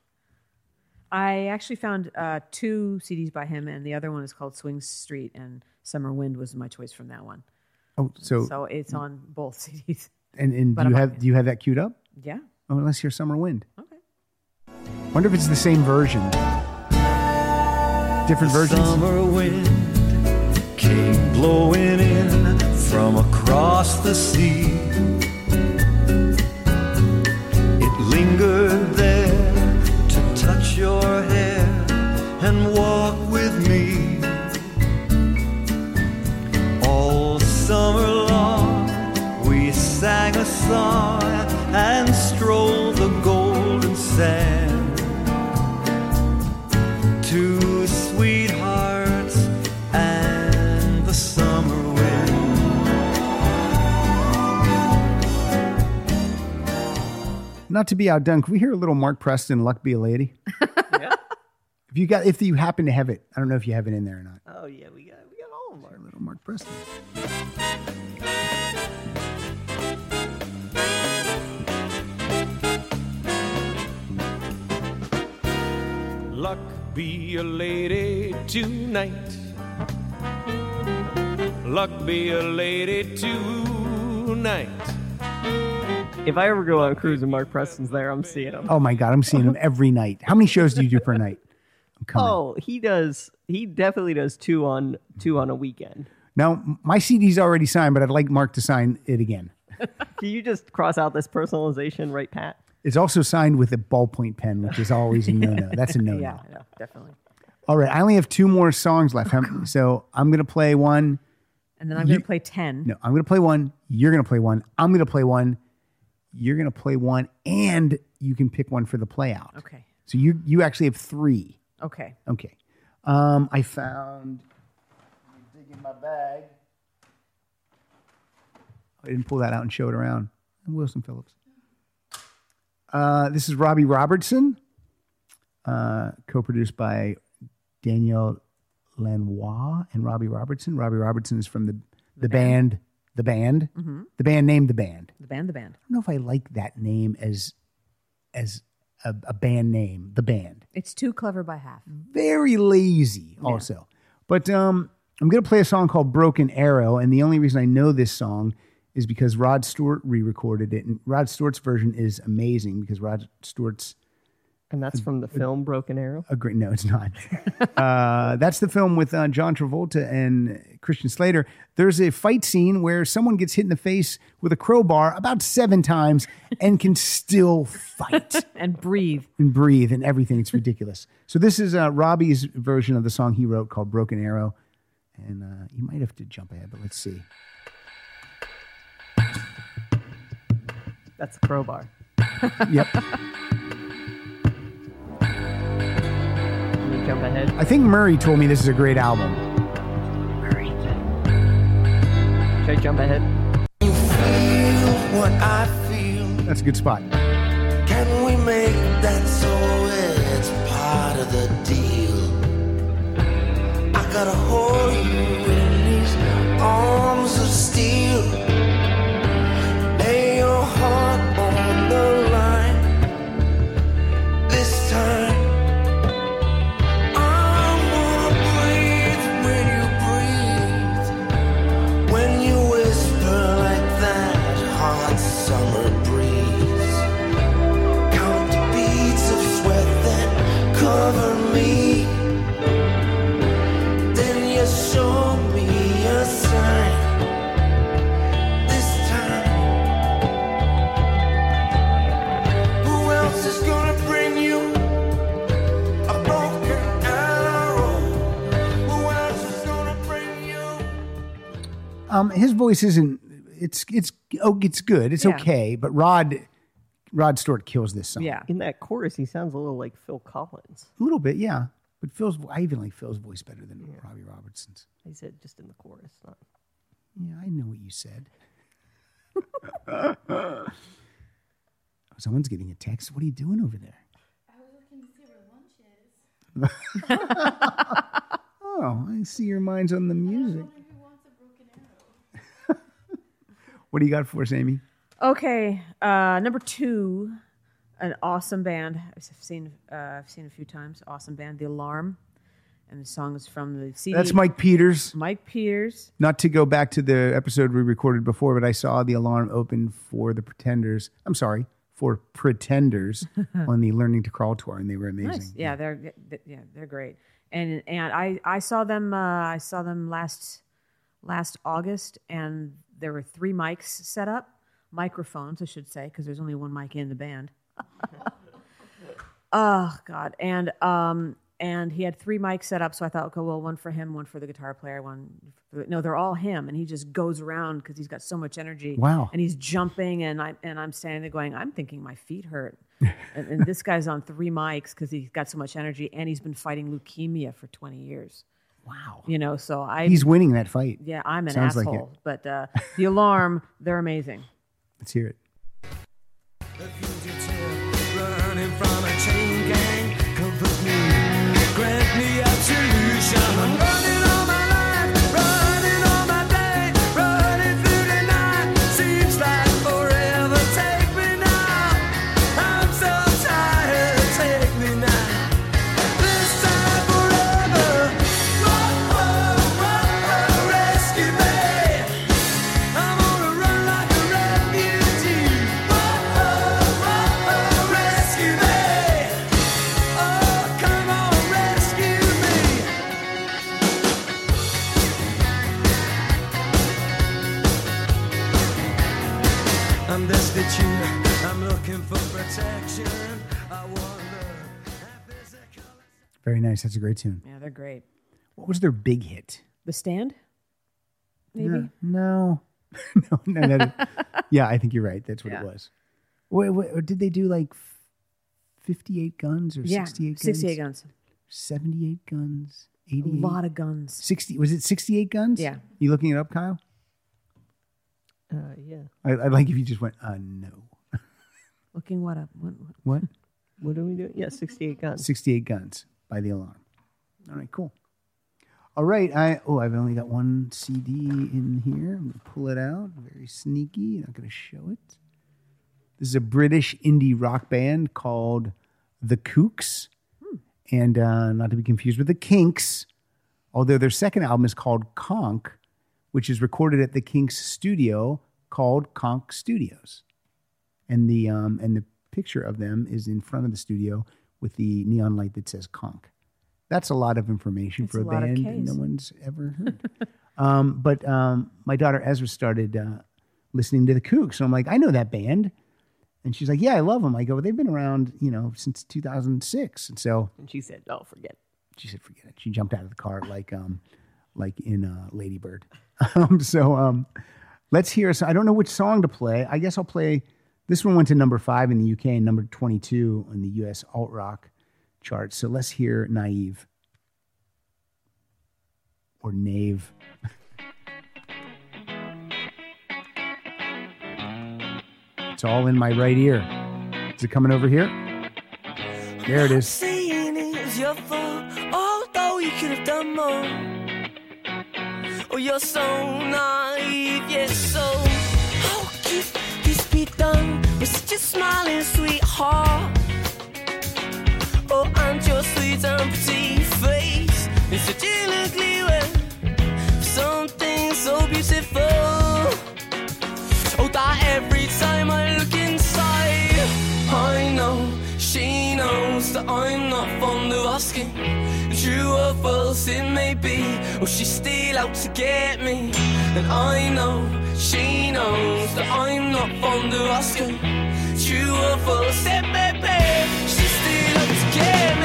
I actually found uh, two C Ds by him, and the other one is called Swing Street, and Summer Wind was my choice from that one. Oh, so, So it's on both C Ds. and, and but do you I'm- have do you have that queued up? Yeah. Oh, let's hear Summer Wind. Okay. Wonder if it's the same version. Different versions. Summer wind came blowing in from across the sea. It lingered there to touch your hair and walk with me. All summer long we sang a song and strolled the golden sand. Two sweethearts and the summer wind. Not to be outdone, can we hear a little Mark Preston, Luck Be a Lady? Yeah. If you got, if you happen to have it, I don't know if you have it in there or not. Oh yeah, we got we got all of them. A little Mark Preston. Luck be a lady tonight. Luck be a lady tonight. If I ever go on a cruise and Mark Preston's there, I'm seeing him. Oh my God, I'm seeing him every night. How many shows do you do per night? I'm coming. Oh, he does. He definitely does two on two on a weekend. Now, my C D's already signed, but I'd like Mark to sign it again. Can you just cross out this personalization, right, Pat? It's also signed with a ballpoint pen, which is always a no-no. That's a no-no. Yeah, yeah, definitely. All right, I only have two more songs left. How- So I'm going to play one. And then I'm You- going to play ten. No, I'm going to play one. You're going to play one. I'm going to play one. You're going to play one, and you can pick one for the play out. Okay. So you you actually have three. Okay. Okay. Um, I found. Let me dig in my bag. I didn't pull that out and show it around. Wilson Phillips. Uh, this is Robbie Robertson, uh, co-produced by Danielle Lanois and Robbie Robertson. Robbie Robertson is from the the, The band. band. the band, Mhm. the band named the band. The band, the band. I don't know if I like that name as as a, a band name, the band. It's too clever by half. Very lazy, also. But um, I'm going to play a song called Broken Arrow, and the only reason I know this song is because Rod Stewart re-recorded it, and Rod Stewart's version is amazing because Rod Stewart's And that's from the film Broken Arrow? a great. No, it's not. uh, that's the film with uh, John Travolta and Christian Slater. There's a fight scene where someone gets hit in the face with a crowbar about seven times and can still fight and breathe and breathe and everything. It's ridiculous. So this is uh, Robbie's version of the song he wrote called Broken Arrow. And uh, you might have to jump ahead, but let's see. That's the crowbar. Yep. Can you jump ahead? I think Murray told me this is a great album. Murray. Should I jump ahead? What I feel. That's a good spot. Can we make that so it's part of the deal? I gotta hold you in these arms of steel. Lay your heart on the line. This time I wanna breathe when you breathe. When you whisper like that hot summer breeze. Count the beads of sweat that cover me. Then you show me a sign. This time, who else is gonna bring you a broken arrow? Who else is gonna bring you? Um, his voice isn't. It's it's oh, it's good. It's Yeah. okay. But Rod Rod Stewart kills this song. In that chorus, he sounds a little like Phil Collins. A little bit, yeah. But Phil's, I even like Phil's voice better than Robbie Robertson's. He said just in the chorus. Not... Yeah, I know what you said. Someone's getting a text. What are you doing over there? I was looking to see where lunch is. Oh, I see your mind's on the music. What do you got for us, Amy? Okay, uh, number two, an awesome band. I've seen uh, I've seen a few times. Awesome band, The Alarm, and the song is from the C D. That's Mike Peters. Mike Peters. Not to go back to the episode we recorded before, but I saw The Alarm open for the Pretenders. I'm sorry, for Pretenders on the Learning to Crawl tour, and they were amazing. Nice. Yeah, they're yeah they're great. And and I, I saw them uh, I saw them last last August, and there were three mics set up, microphones I should say, because there's only one mic in the band. Oh God! And um and he had three mics set up, so I thought, okay, well, one for him, one for the guitar player, one. For, no, they're all him, and he just goes around because he's got so much energy. Wow. And he's jumping, and I and I'm standing there going, I'm thinking my feet hurt. and, and this guy's on three mics because he's got so much energy, and he's been fighting leukemia for twenty years. Wow. You know, so I. He's winning that fight. Yeah, I'm an Sounds like asshole. it. But uh, The Alarm, they're amazing. Let's hear it. Running from a chain gang, comfort me, grant me absolution. I'm running all my life, running all my day, running through the night. Seems like forever. Take me now. I'm so tired. Take me now. This time forever. Whoa, whoa, whoa, rescue me. I'm gonna run like a refugee. Whoa, whoa, whoa, rescue me. Oh, come on, rescue me. I'm destitute. I'm looking for protection. I wonder. Very nice. That's a great tune. Yeah, they're great. What was their big hit? The Stand? Maybe? No. No. no, no, no. Yeah, I think you're right. That's what Yeah. it was. Wait, wait, or did they do like fifty-eight guns or Yeah, sixty-eight guns? sixty-eight guns. seventy-eight guns? eighty-eight? A lot of guns. sixty Was it sixty-eight guns? Yeah. You looking it up, Kyle? Uh, yeah. I, I'd like if you just went, uh, no. Looking what up? What? what? What? What are we doing? Yeah, sixty-eight guns. sixty-eight guns by The Alarm. All right, cool. All right, I oh, I've only got one C D in here. I'm gonna pull it out. Very sneaky. Not gonna show it. This is a British indie rock band called The Kooks, and uh, not to be confused with the Kinks, although their second album is called Conk, which is recorded at the Kinks studio called Conk Studios. And the um, and the picture of them is in front of the studio with the neon light that says Conk. That's a lot of information It's for a, a lot of band Ks. no one's ever heard. um, but um, my daughter Ezra started uh, listening to the Kooks, and I'm like, I know that band. And she's like, yeah, I love them. I go, they've been around, you know, since two thousand six. And so And she said, "Oh, forget it." she said, forget it. She jumped out of the car like um, like in uh, Lady Bird. um, so um, let's hear. So I don't know which song to play. I guess I'll play. This one went to number five in the U K and number twenty-two in the U S alt rock charts. So let's hear Naive or Nave. It's all in my right ear. Is it coming over here? There it is. Saying it's your fault, although you could have done more. Oh, you're so naive, yes, so how could this be done with such a smiling sweetheart? Oh, and your sweet and pretty face is such an ugly way for something so beautiful. Oh, that every time I look inside, I know she knows that I'm not fond of asking. True or false it may be, or she's still out to get me. And I know she knows that I'm not fond of asking. True or false it may be, she's still out to get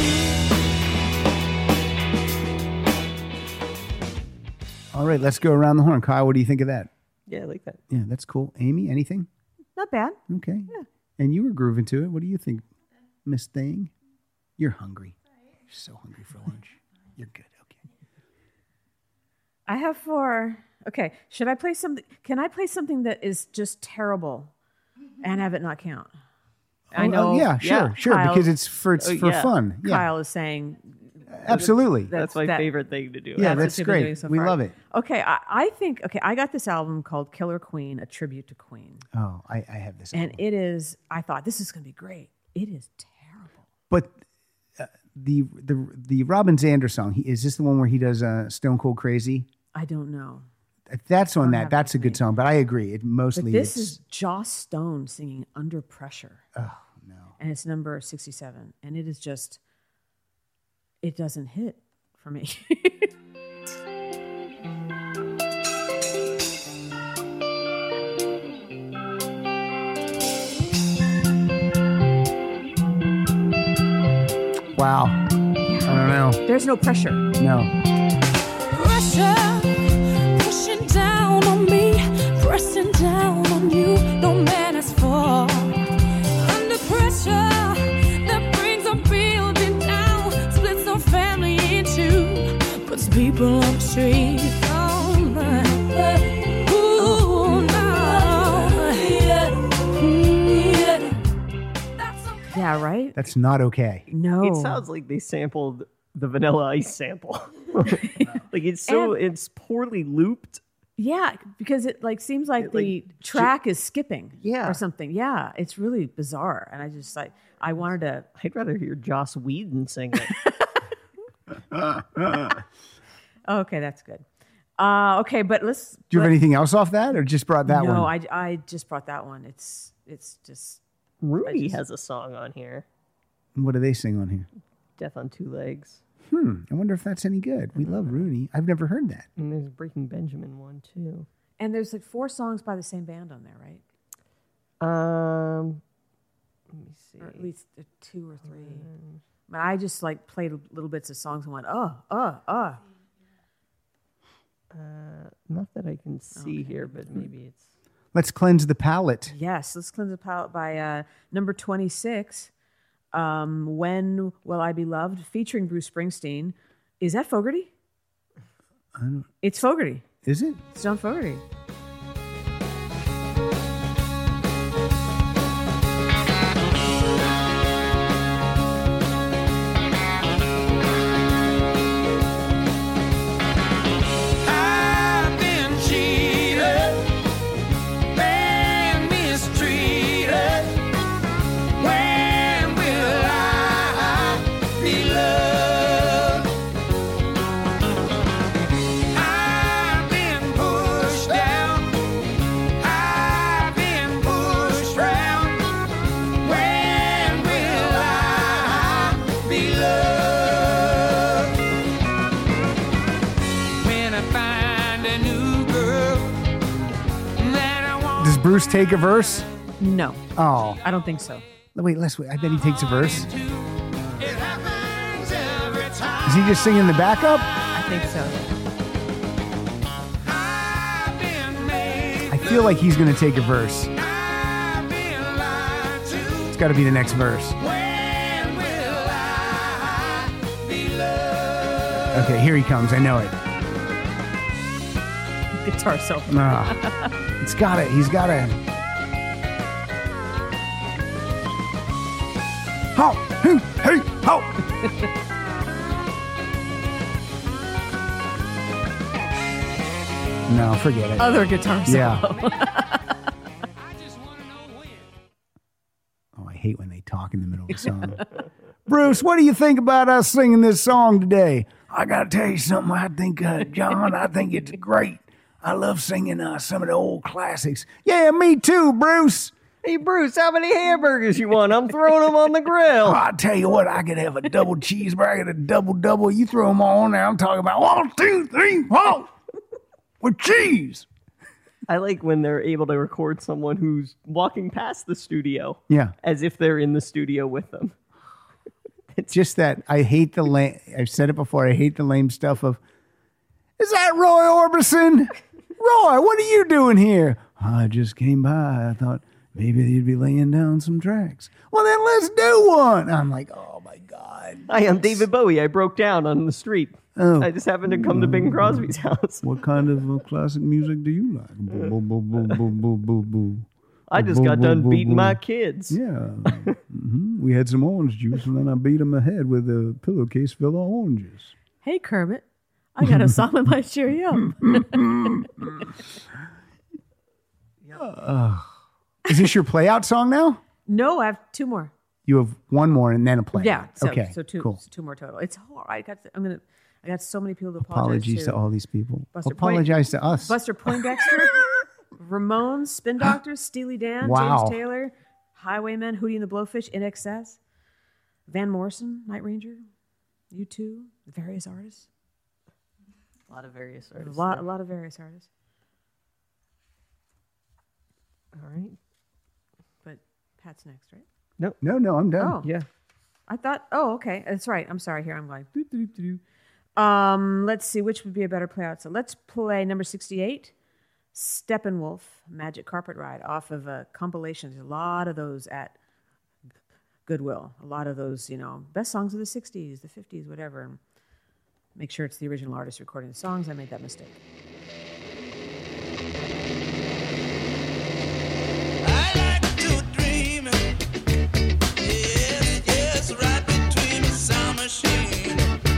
me. All right, let's go around the horn. Kyle, what do you think of that? Yeah, I like that. Yeah, that's cool. Amy, anything? Not bad. Okay. Yeah. And you were grooving to it. What do you think, Miss Thing? You're hungry. You're so hungry for lunch. You're good. Okay. I have four. Okay, should I play something? Can I play something that is just terrible and have it not count? I Oh, know. oh, yeah, sure, sure, Kyle- because it's for it's Oh, for yeah. fun. Yeah, Kyle is saying absolutely. That's my that- favorite thing to do. Yeah, That's that's what you've been great. doing so We far. love it. Okay, I, I think, okay, I got this album called Killer Queen, a tribute to Queen. Oh, I, I have this. And it is, I thought, this is going to be great. It is terrible. But uh, the the the Robin Zander song, he, is this the one where he does uh, Stone Cold Crazy? I don't know. That's on don't that. have That's it a good with me. song. But I agree. It mostly But this it's, is Joss Stone singing Under Pressure. Oh, no. And it's number sixty-seven. And it is just, it doesn't hit for me. wow. I don't know. There's no pressure. No. Pressure, pushing down on me, pressing down on you. No man has fall. Under pressure, that brings our building down, splits our family in two, puts people on the street. Oh my, ooh, no. Yeah, right? That's not okay. No. It sounds like they sampled the Vanilla Ice sample. Like it's so And- it's poorly looped. Yeah, because it like seems like It, the like, track is skipping, Yeah. or something. Yeah, it's really bizarre, and I just like I wanted to. I'd rather hear Joss Whedon sing it. Okay, that's good. Uh, okay, but let's. Do you have let- anything else off that, or just brought that no, one? I I just brought that one. It's it's just Rudy just- has a song on here. What do they sing on here? Death on Two Legs. Hmm. I wonder if that's any good. We love Rooney. I've never heard that. And there's Breaking Benjamin one too. and there's like four songs by the same band on there, right? Um, let me see. Or at least uh, two or three. But I just like played little bits of songs and went, oh, oh, oh. Uh, not that I can see here, but maybe it's. Let's cleanse the palate. Yes, let's cleanse the palate by uh, number twenty-six. Um, When Will I Be Loved, featuring Bruce Springsteen. Is that Fogerty? I don't, It's Fogerty. is it? It's John Fogerty. I've been cheated, been mistreated. When will I Bruce take a verse? No. Oh. I don't think so. Wait, let's wait. I bet he takes a verse. Is he just singing the backup? I think so. I feel like he's going to take a verse. It's got to be the next verse. Okay, here he comes. I know it. Guitar solo. Ah, it's got it. He's got it. Ho! Hey! Hey! Ho! No, forget it. Other guitar solo. Yeah. Oh, I hate when they talk in the middle of a song. Bruce, what do you think about us singing this song today? I got to tell you something. I think, uh, John, I think it's great. I love singing uh, some of the old classics. Yeah, me too, Bruce. Hey, Bruce, how many hamburgers you want? I'm throwing them on the grill. Oh, I tell you what, I could have a double cheeseburger, a double double. You throw them all on there. I'm talking about one, two, three, four, with cheese. I like when they're able to record someone who's walking past the studio. Yeah. As if they're in the studio with them. It's just that I hate the lame. I've said it before. I hate the lame stuff of, is that Roy Orbison? Roy, what are you doing here? I just came by. I thought maybe you'd be laying down some tracks. Well, then let's do one. I'm like, oh my God. Hi, I'm David Bowie. I broke down on the street. Oh. I just happened to come to Bing Crosby's house. What kind of uh, classic music do you like? Boo, boo, boo, boo, boo, boo, boo, boo. I just Boo, got boo, done boo, beating boo. my kids. Yeah. hmm We had some orange juice, and then I beat them ahead with a pillowcase full of oranges. Hey, Kermit. I got a song that might cheer you up. Uh, is this your play out song now? No, I have two more. You have one more and then a play. Yeah. So, okay. So two, Cool. so two more total. It's hard. I got. To, I'm gonna. I got so many people to apologize Apologies to. to all these people. Buster Apologize Point- to us. Buster Poindexter, Ramones, Spin Doctors, Steely Dan, Wow. James Taylor, Highwaymen, Hootie and the Blowfish, I N X S, Van Morrison, Night Ranger, U two, various artists. A lot of various A artists. lot, a there. lot of various artists. All right. But Pat's next, right? No. No, no, I'm done. Oh. Yeah. I thought, oh, okay. That's right. I'm sorry. Here I'm going. Doo, doo, doo, doo. Um, let's see, which would be a better play out. So let's play number sixty-eight, Steppenwolf, Magic Carpet Ride, off of a compilation. There's a lot of those at Goodwill. A lot of those, you know, best songs of the sixties, the fifties, whatever. And make sure it's the original artist recording the songs. I made that mistake. Yes, right between the sound machine.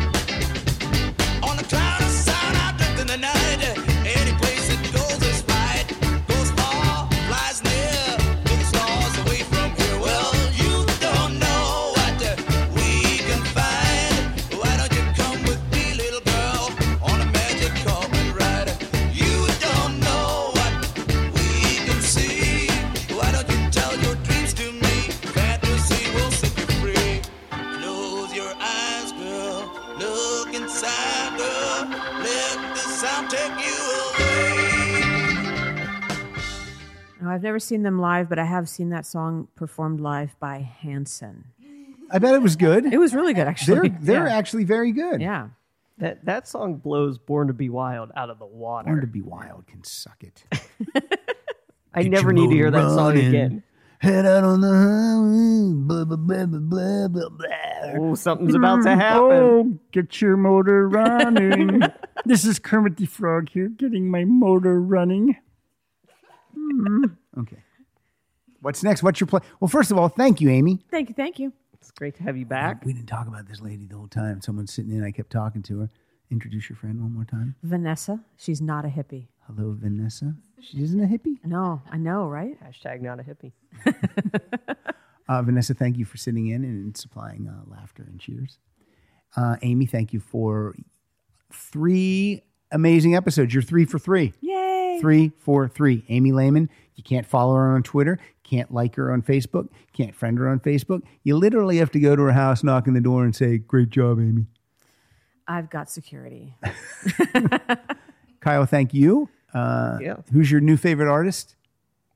On the cloud of sound, I drift in the night. Any place it goes is right. Goes far, flies near, to the stars away from here. Well, you don't know what we can find. Why don't you come with me, little girl, on a magic carpet ride? You don't know what we can see. Why don't you tell your dreams to me? Fantasy will set you free. Close your eyes, girl. Look inside, girl. Let the sound take you away. Now, I've never seen them live, but I have seen that song performed live by Hanson. I bet it was good. It was really good, actually. They're they're Yeah. actually very good. Yeah. That that song blows "Born to Be Wild" out of the water. Born to Be Wild can suck it. I Get never your need to hear that motor song running. again. Head out on the highway. Blah, blah, blah, blah, blah, blah. Oh, something's about to happen. Oh, get your motor running. This is Kermit the Frog here, getting my motor running. Okay. What's next? What's your play? Well, first of all, thank you, Amy. Thank you. Thank you. It's great to have you back. We didn't talk about this lady the whole time. Someone's sitting in. I kept talking to her. Introduce your friend one more time. Vanessa, she's not a hippie. Hello, Vanessa. She isn't a hippie? No, I know, right? Hashtag not a hippie. Uh, Vanessa, thank you for sitting in and supplying uh, laughter and cheers. Uh, Amy, thank you for three amazing episodes. You're three for three. Yay! Three for three. Amy Lehman, you can't follow her on Twitter, can't like her on Facebook, can't friend her on Facebook. You literally have to go to her house, knock on the door, and say, great job, Amy. I've got security. Kyle, thank you. Uh, Yeah. Who's your new favorite artist?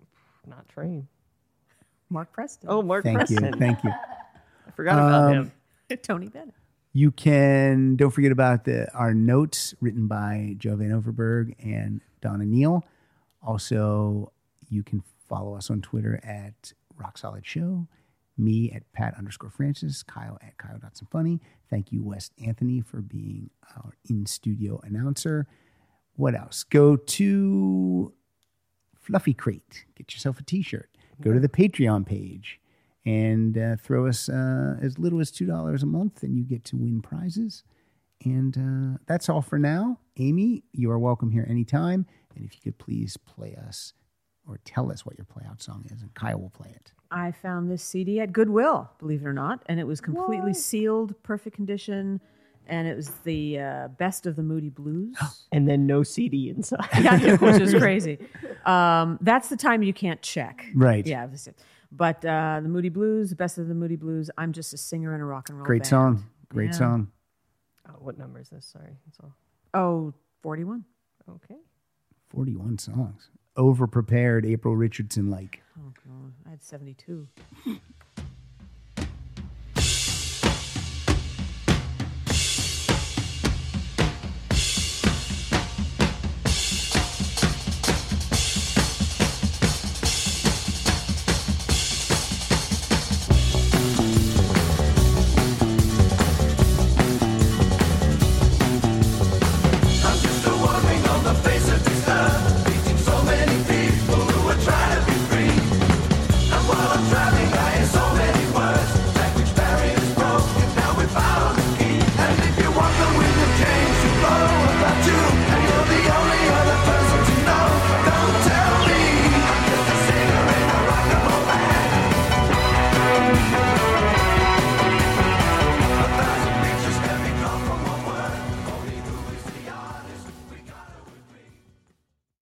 not train. Mark Preston. Oh, Mark Thank Preston. you. Thank you. I forgot about Um, him. Tony Bennett. You can, don't forget about the our notes written by Joe Van Overberg and Donna Neal. Also, you can follow us on Twitter at Rock Solid Show, me at Pat underscore Francis, Kyle at Kyle.SomeFunny. Thank you, Wes Anthony, for being our in-studio announcer. What else? Go to Fluffy Crate. Get yourself a t-shirt. Go to the Patreon page and uh, throw us uh, as little as two dollars a month, and you get to win prizes. And uh, that's all for now. Amy, you are welcome here anytime. And if you could please play us or tell us what your playout song is, and Kyle will play it. I found this C D at Goodwill, believe it or not, and it was completely What? sealed, perfect condition, and it was the uh, best of the Moody Blues. And then no C D inside. Yeah, which is crazy. Um, that's the time you can't check. Right. Yeah. That's it. But uh, the Moody Blues, the best of the Moody Blues. I'm just a singer in a rock and roll Great band. song. Great Yeah. song. Oh, what number is this? Sorry. That's all. Oh, forty-one. Okay. forty-one songs. Over prepared April Richardson like. Oh, God. I had seventy-two.